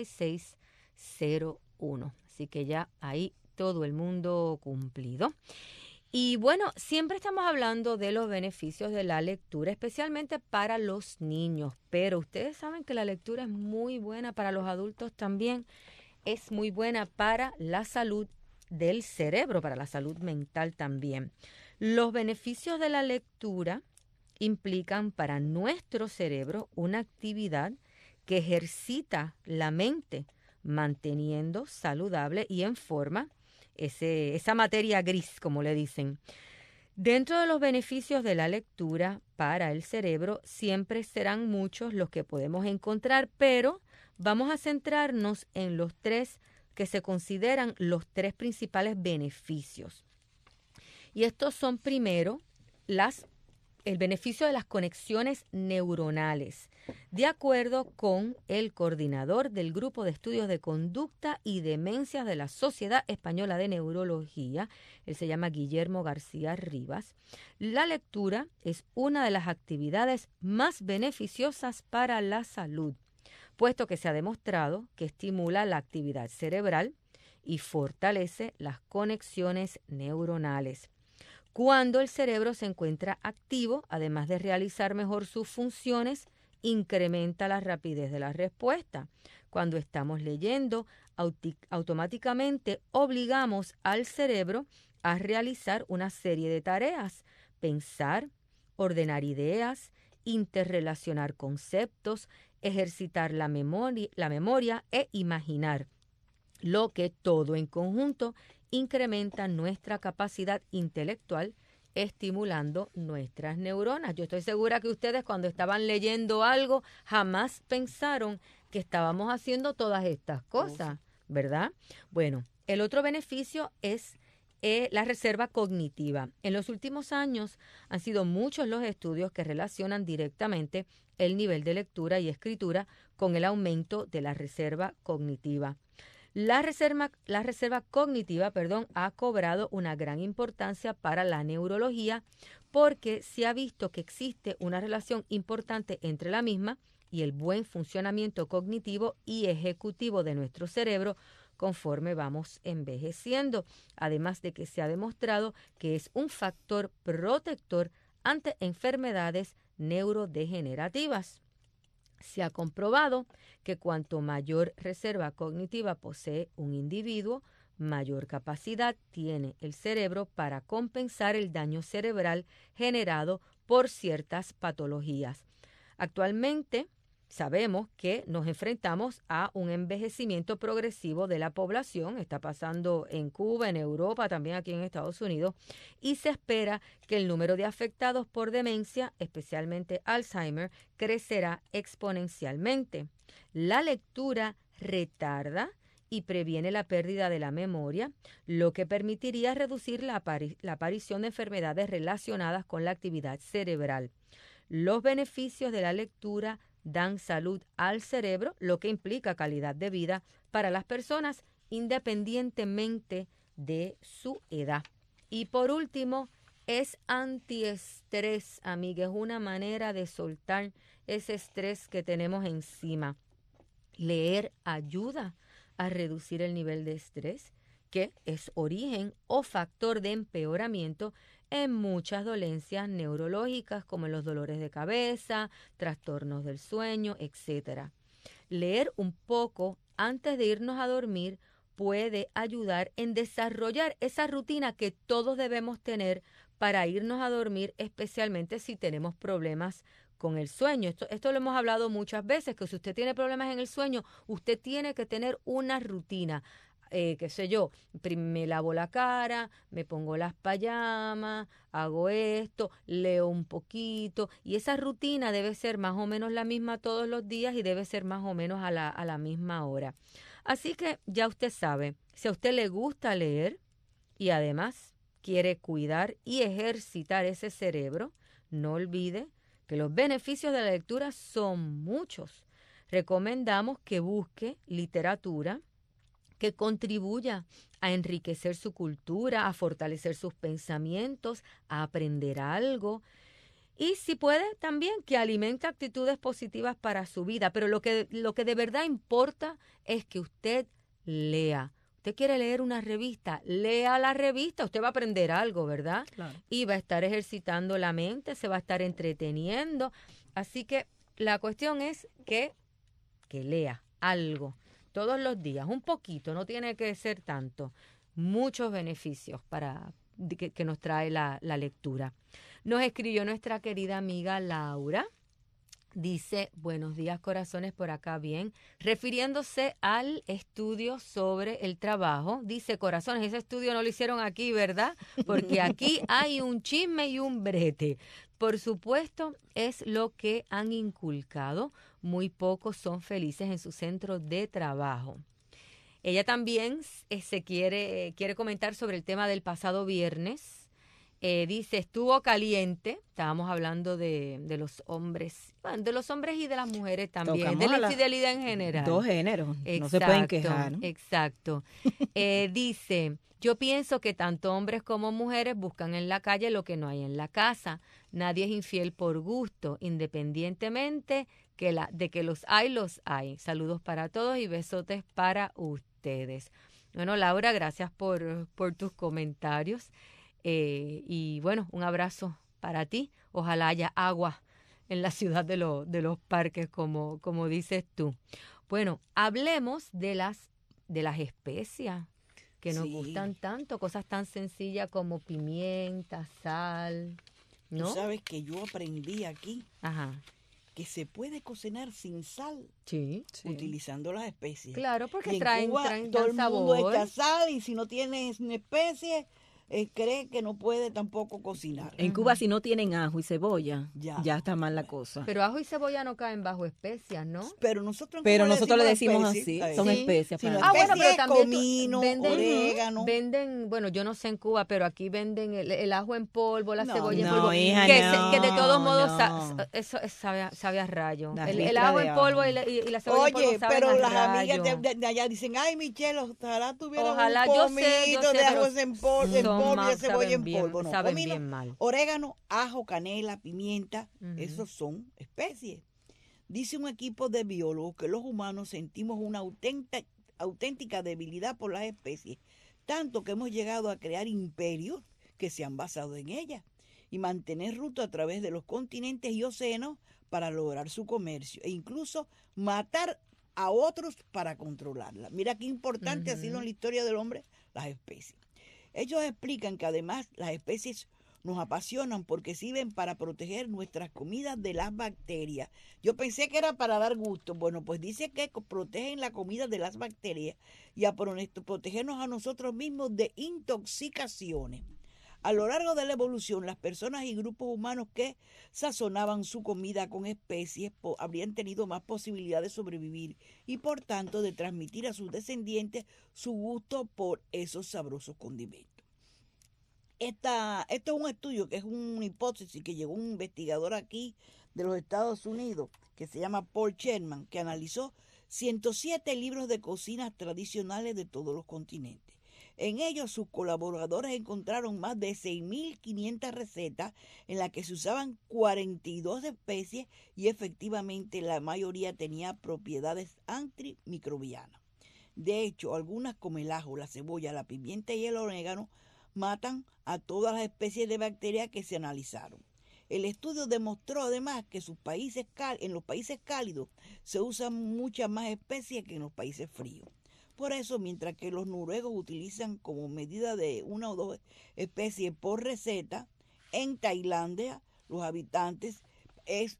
6601. Así que ya ahí todo el mundo cumplido. Y bueno, siempre estamos hablando de los beneficios de la lectura, especialmente para los niños, pero ustedes saben que la lectura es muy buena para los adultos también, es muy buena para la salud del cerebro, para la salud mental también. Los beneficios de la lectura implican para nuestro cerebro una actividad que ejercita la mente, manteniendo saludable y en forma esa materia gris, como le dicen. Dentro de los beneficios de la lectura para el cerebro, siempre serán muchos los que podemos encontrar, pero vamos a centrarnos en los tres que se consideran los tres principales beneficios. Y estos son, primero, el beneficio de las conexiones neuronales. De acuerdo con el coordinador del Grupo de Estudios de Conducta y Demencias de la Sociedad Española de Neurología, él se llama Guillermo García Rivas, la lectura es una de las actividades más beneficiosas para la salud, puesto que se ha demostrado que estimula la actividad cerebral y fortalece las conexiones neuronales. Cuando el cerebro se encuentra activo, además de realizar mejor sus funciones, incrementa la rapidez de la respuesta. Cuando estamos leyendo, automáticamente obligamos al cerebro a realizar una serie de tareas: pensar, ordenar ideas, interrelacionar conceptos, ejercitar la memoria e imaginar, lo que todo en conjunto incrementa nuestra capacidad intelectual, estimulando nuestras neuronas. Yo estoy segura que ustedes, cuando estaban leyendo algo, jamás pensaron que estábamos haciendo todas estas cosas, ¿verdad? Bueno, el otro beneficio es la reserva cognitiva. En los últimos años han sido muchos los estudios que relacionan directamente el nivel de lectura y escritura con el aumento de la reserva cognitiva. La reserva cognitiva, ha cobrado una gran importancia para la neurología porque se ha visto que existe una relación importante entre la misma y el buen funcionamiento cognitivo y ejecutivo de nuestro cerebro conforme vamos envejeciendo, además de que se ha demostrado que es un factor protector ante enfermedades neurodegenerativas. Se ha comprobado que cuanto mayor reserva cognitiva posee un individuo, mayor capacidad tiene el cerebro para compensar el daño cerebral generado por ciertas patologías. Actualmente sabemos que nos enfrentamos a un envejecimiento progresivo de la población. Está pasando en Cuba, en Europa, también aquí en Estados Unidos, y se espera que el número de afectados por demencia, especialmente Alzheimer, crecerá exponencialmente. La lectura retarda y previene la pérdida de la memoria, lo que permitiría reducir la aparición de enfermedades relacionadas con la actividad cerebral. Los beneficios de la lectura dan salud al cerebro, lo que implica calidad de vida para las personas independientemente de su edad. Y por último, es antiestrés, amiga, es una manera de soltar ese estrés que tenemos encima. Leer ayuda a reducir el nivel de estrés, que es origen o factor de empeoramiento en muchas dolencias neurológicas como en los dolores de cabeza, trastornos del sueño, etc. Leer un poco antes de irnos a dormir puede ayudar en desarrollar esa rutina que todos debemos tener para irnos a dormir, especialmente si tenemos problemas con el sueño. Esto lo hemos hablado muchas veces, que si usted tiene problemas en el sueño, usted tiene que tener una rutina. Qué sé yo, me lavo la cara, me pongo las payamas, hago esto, leo un poquito, y esa rutina debe ser más o menos la misma todos los días y debe ser más o menos a la misma hora. Así que ya usted sabe, si a usted le gusta leer y además quiere cuidar y ejercitar ese cerebro, no olvide que los beneficios de la lectura son muchos. Recomendamos que busque literatura que contribuya a enriquecer su cultura, a fortalecer sus pensamientos, a aprender algo. Y si puede, también que alimente actitudes positivas para su vida. Pero lo que de verdad importa es que usted lea. Usted quiere leer una revista, lea la revista, usted va a aprender algo, ¿verdad? Claro. Y va a estar ejercitando la mente, se va a estar entreteniendo. Así que la cuestión es que lea algo todos los días, un poquito, no tiene que ser tanto. Muchos beneficios que nos trae la lectura. Nos escribió nuestra querida amiga Laura. Dice, buenos días corazones, por acá bien, refiriéndose al estudio sobre el trabajo. Dice, corazones, ese estudio no lo hicieron aquí, ¿verdad? Porque aquí hay un chisme y un brete. Por supuesto, es lo que han inculcado. Muy pocos son felices en su centro de trabajo. Ella también quiere comentar sobre el tema del pasado viernes. Dice, estuvo caliente. Estábamos hablando de los hombres, bueno, de los hombres y de las mujeres también, tocamos de la infidelidad en general. Dos géneros, exacto, no se pueden quejar, ¿no? Exacto. Dice, yo pienso que tanto hombres como mujeres buscan en la calle lo que no hay en la casa. Nadie es infiel por gusto, independientemente de que los hay. Saludos para todos y besotes para ustedes. Bueno, Laura, gracias por tus comentarios. Y bueno, un abrazo para ti. Ojalá haya agua en la ciudad de los parques, como dices tú. Bueno, hablemos de las especias que nos gustan tanto, cosas tan sencillas como pimienta, sal, ¿no? Tú sabes que yo aprendí aquí que se puede cocinar sin sal, utilizando las especies. Claro, porque y en traen todo el mundo sabor. echa sal y si no tienes especies cree que no puede tampoco cocinar. En Cuba si no tienen ajo y cebolla, ya está mal la cosa. Pero ajo y cebolla no caen bajo especias, ¿no? Pero nosotros le decimos así, son especias. Bueno, pero también comino, orégano. Venden, bueno, yo no sé en Cuba, pero aquí venden el ajo en polvo, la cebolla en polvo. Hija, que de todos modos eso sabe a rayo. El ajo en polvo y la cebolla en polvo saben pero a las rayo. amigas de allá dicen, ay, Michelle, ojalá tuviera Ojalá, un yo pomito sé, de pero ajo en polvo. Y cebolla en polvo, no, saben comino, bien mal. Orégano, ajo, canela, pimienta, esos son especies. Dice un equipo de biólogos que los humanos sentimos una auténtica debilidad por las especies, tanto que hemos llegado a crear imperios que se han basado en ellas y mantener rutas a través de los continentes y océanos para lograr su comercio e incluso matar a otros para controlarla. Mira qué importante ha sido en la historia del hombre las especies. Ellos explican que además las especies nos apasionan porque sirven para proteger nuestras comidas de las bacterias. Yo pensé que era para dar gusto. Bueno, pues dice que protegen la comida de las bacterias y a protegernos a nosotros mismos de intoxicaciones. A lo largo de la evolución, las personas y grupos humanos que sazonaban su comida con especies habrían tenido más posibilidad de sobrevivir y por tanto de transmitir a sus descendientes su gusto por esos sabrosos condimentos. Esto es un estudio que es una hipótesis que llegó un investigador aquí de los Estados Unidos que se llama Paul Sherman, que analizó 107 libros de cocinas tradicionales de todos los continentes. En ellos sus colaboradores encontraron más de 6.500 recetas en las que se usaban 42 especies y efectivamente la mayoría tenía propiedades antimicrobianas. De hecho, algunas como el ajo, la cebolla, la pimienta y el orégano matan a todas las especies de bacterias que se analizaron. El estudio demostró además que en los países cálidos se usan muchas más especies que en los países fríos. Por eso, mientras que los noruegos utilizan como medida de 1 o 2 especies por receta, en Tailandia los habitantes es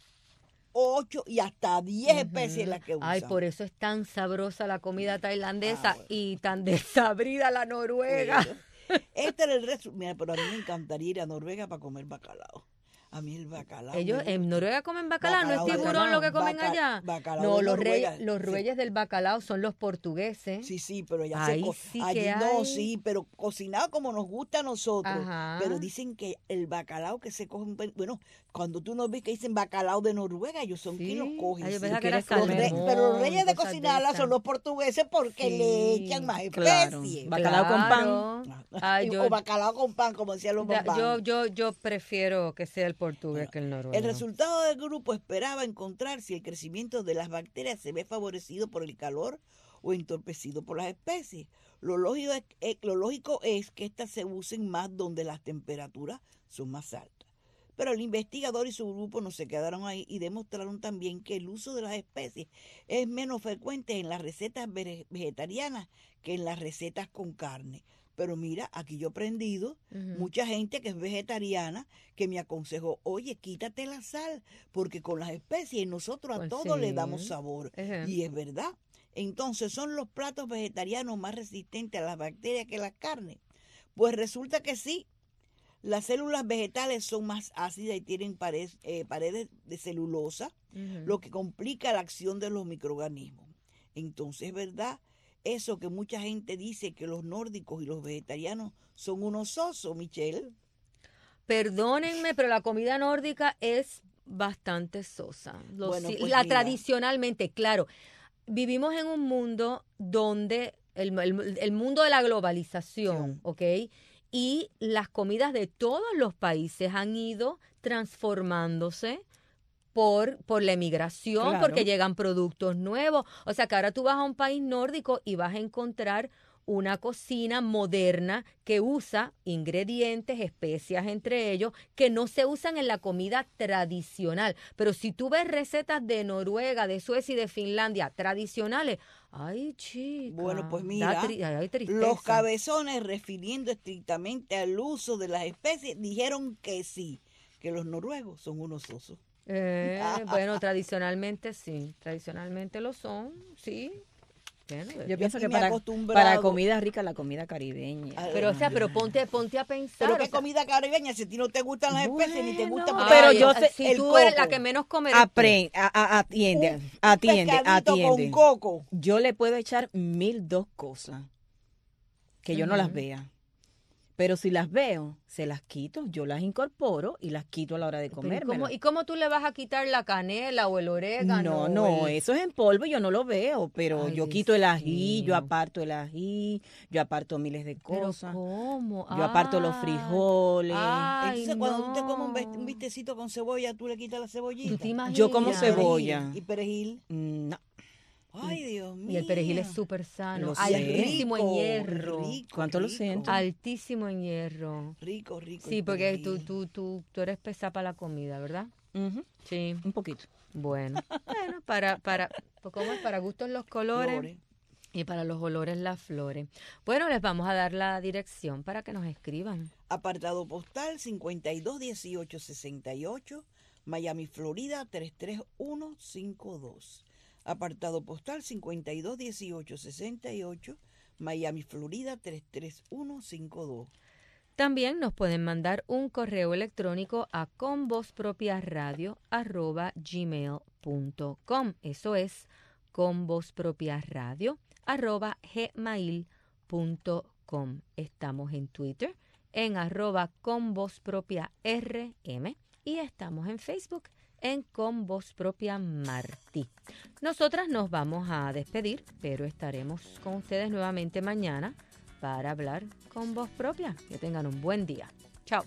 8 y hasta 10 especies las que usan. Ay, por eso es tan sabrosa la comida tailandesa y tan desabrida la noruega. Este era el resto. Mira, pero a mí me encantaría ir a Noruega para comer bacalao. A mí el bacalao. Ellos en Noruega comen bacalao, ¿no es tiburón lo que comen allá? No, los reyes del bacalao son los portugueses. Sí, pero ya sí, pero cocinado como nos gusta a nosotros. Ajá. Pero dicen que el bacalao que se coge, bueno, cuando tú nos ves que dicen bacalao de Noruega, ellos son quien los cogen. Ay, pero los reyes de cocinarla son los portugueses porque le echan más especies. Bacalao con pan. O bacalao con pan, como decían los bambanos. Yo prefiero que sea el portugués que el noruego. El resultado del grupo esperaba encontrar si el crecimiento de las bacterias se ve favorecido por el calor o entorpecido por las especies. Lo lógico es que éstas se usen más donde las temperaturas son más altas. Pero el investigador y su grupo no se quedaron ahí y demostraron también que el uso de las especies es menos frecuente en las recetas vegetarianas que en las recetas con carne. Pero mira, aquí yo he aprendido, mucha gente que es vegetariana que me aconsejó, oye, quítate la sal, porque con las especies nosotros a todo le damos sabor. Y es verdad. Entonces, ¿son los platos vegetarianos más resistentes a las bacterias que las carnes? Pues resulta que sí. Las células vegetales son más ácidas y tienen paredes de celulosa, lo que complica la acción de los microorganismos. Entonces, es verdad. Eso que mucha gente dice que los nórdicos y los vegetarianos son unos osos, Michelle. Perdónenme, pero la comida nórdica es bastante sosa. Tradicionalmente, claro. Vivimos en un mundo donde el mundo de la globalización, ¿ok? Y las comidas de todos los países han ido transformándose por la emigración, Claro. porque llegan productos nuevos. O sea que ahora tú vas a un país nórdico y vas a encontrar una cocina moderna que usa ingredientes, especias entre ellos, que no se usan en la comida tradicional. Pero si tú ves recetas de Noruega, de Suecia y de Finlandia tradicionales, ay, chica. Bueno, pues mira, los cabezones, refiriendo estrictamente al uso de las especies, dijeron que sí, que los noruegos son unos osos. Bueno, tradicionalmente sí, tradicionalmente lo son, sí. Bueno, yo pienso que para comida rica, la comida caribeña. Pero, o sea, pero ponte a pensar. Pero qué comida caribeña, si a ti no te gustan las especies, ni te gusta. Pero yo sé, si tú eres la que menos comes. Atiende. Con coco. Yo le puedo echar 1002 cosas que yo no las vea. Pero si las veo, se las quito, yo las incorporo y las quito a la hora de comer. ¿Y cómo tú le vas a quitar la canela o el orégano? No, eso es en polvo, yo no lo veo, pero yo quito el ají, yo aparto el ají, yo aparto miles de cosas. ¿Pero cómo? Yo aparto los frijoles. Entonces, cuando tú te comes un bistecito con cebolla, tú le quitas la cebollita. ¿Tú te imaginas? Yo como cebolla. ¿Y perejil? No. Ay, Dios mío. Y el perejil es súper sano, Lo altísimo sé. en hierro. ¿Cuánto lo siento? Altísimo en hierro. Rico. Sí, porque tú eres pesada para la comida, ¿verdad? Sí. Un poquito. Bueno, ¿cómo es? Para gustos los colores. Y para los olores las flores. Bueno, les vamos a dar la dirección para que nos escriban. Apartado postal 521868, Miami, Florida 33152. Apartado postal 521868, Miami, Florida 33152. También nos pueden mandar un correo electrónico a convozpropiaradio@gmail.com. Eso es convozpropiaradio@gmail.com. Estamos en Twitter en @convozpropiarm y estamos en Facebook en Con Voz Propia Martí. Nosotras nos vamos a despedir, pero estaremos con ustedes nuevamente mañana para hablar con voz propia. Que tengan un buen día. Chao.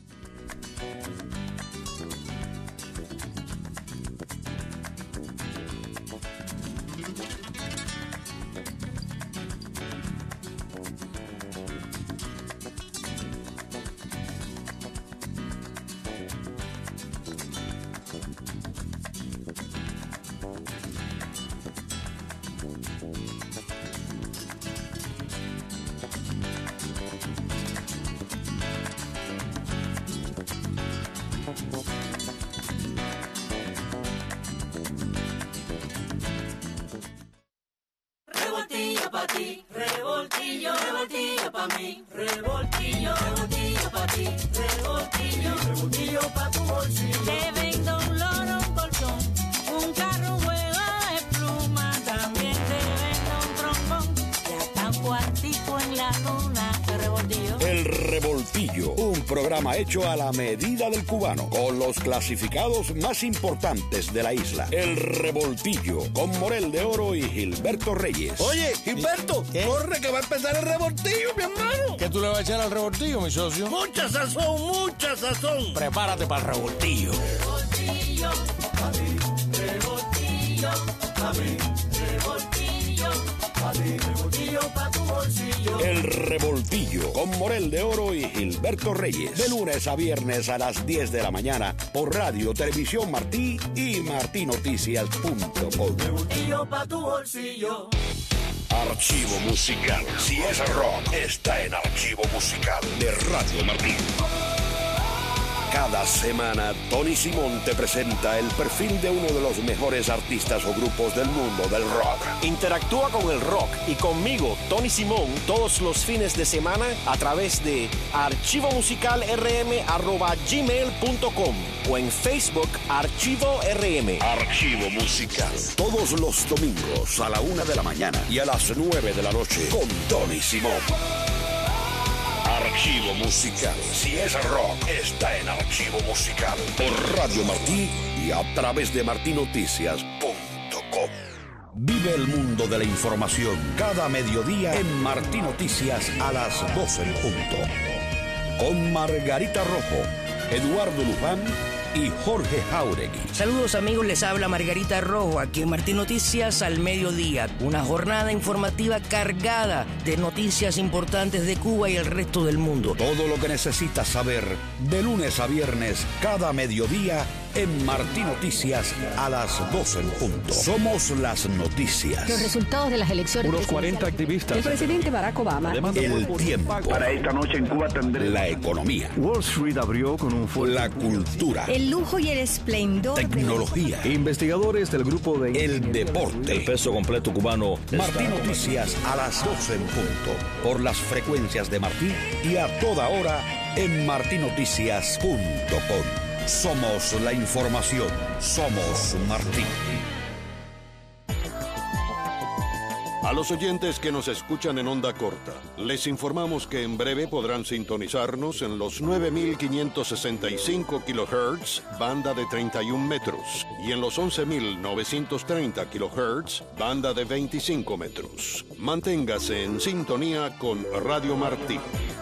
Revoltillo pa' ti, revoltillo, revoltillo pa' mí, revoltillo, revoltillo pa' ti, revoltillo, revoltillo pa' tu bolsillo. Te vendo un loro, un colchón, un carro, un juego de pluma, también te vendo un trombón, y hasta un cuartico en la luna, de revoltillo. El Revoltillo, un programa hecho a la medida del cubano, con los clasificados más importantes de la isla. El Revoltillo, con Morel de Oro y Gilberto Reyes. Oye, Gilberto, corre que va a empezar el revoltillo, mi hermano. ¿Qué tú le vas a echar al revoltillo, mi socio? Mucha sazón, mucha sazón. Prepárate para el revoltillo. Revoltillo, pa' mí, revoltillo, pa' mí, revoltillo, pa' mí, revoltillo pa' tu bolsillo. El Revoltillo, con Morel de Oro y Gilberto Reyes. De lunes a viernes a las 10 de la mañana por Radio Televisión Martí y martinoticias.com. Revoltillo pa' tu bolsillo. Archivo musical. Si es rock, está en Archivo Musical de Radio Martí. Cada semana, Tony Simón te presenta el perfil de uno de los mejores artistas o grupos del mundo del rock. Interactúa con el rock y conmigo, Tony Simón, todos los fines de semana a través de archivomusicalrm@gmail.com o en Facebook Archivo RM. Archivo Musical. Todos los domingos a la 1 de la mañana y a las 9 de la noche con Tony Simón. Archivo Musical. Si es rock, está en Archivo Musical. Por Radio Martí y a través de martinoticias.com. Vive el mundo de la información cada mediodía en Martí Noticias a las 12 en punto. Con Margarita Rojo, Eduardo Luján y Jorge Jauregui. Saludos amigos, les habla Margarita Rojo, aquí en Martín Noticias al mediodía. Una jornada informativa cargada de noticias importantes de Cuba y el resto del mundo. Todo lo que necesitas saber de lunes a viernes cada mediodía en Martín Noticias a las 12 en punto. Somos las noticias. Los resultados de las elecciones. Unos 40 activistas. El presidente Barack Obama. El tiempo. Para esta noche en Cuba tendré La economía. Wall Street abrió con un fuerte. La cultura. El lujo y el esplendor. Tecnología. Investigadores del grupo de. El deporte. El peso completo cubano. Martín Noticias a las 12 en punto. Por las frecuencias de Martí y a toda hora en martinoticias.com. Somos la información. Somos Martí. A los oyentes que nos escuchan en onda corta, les informamos que en breve podrán sintonizarnos en los 9.565 kHz, banda de 31 metros, y en los 11.930 kHz, banda de 25 metros. Manténgase en sintonía con Radio Martí.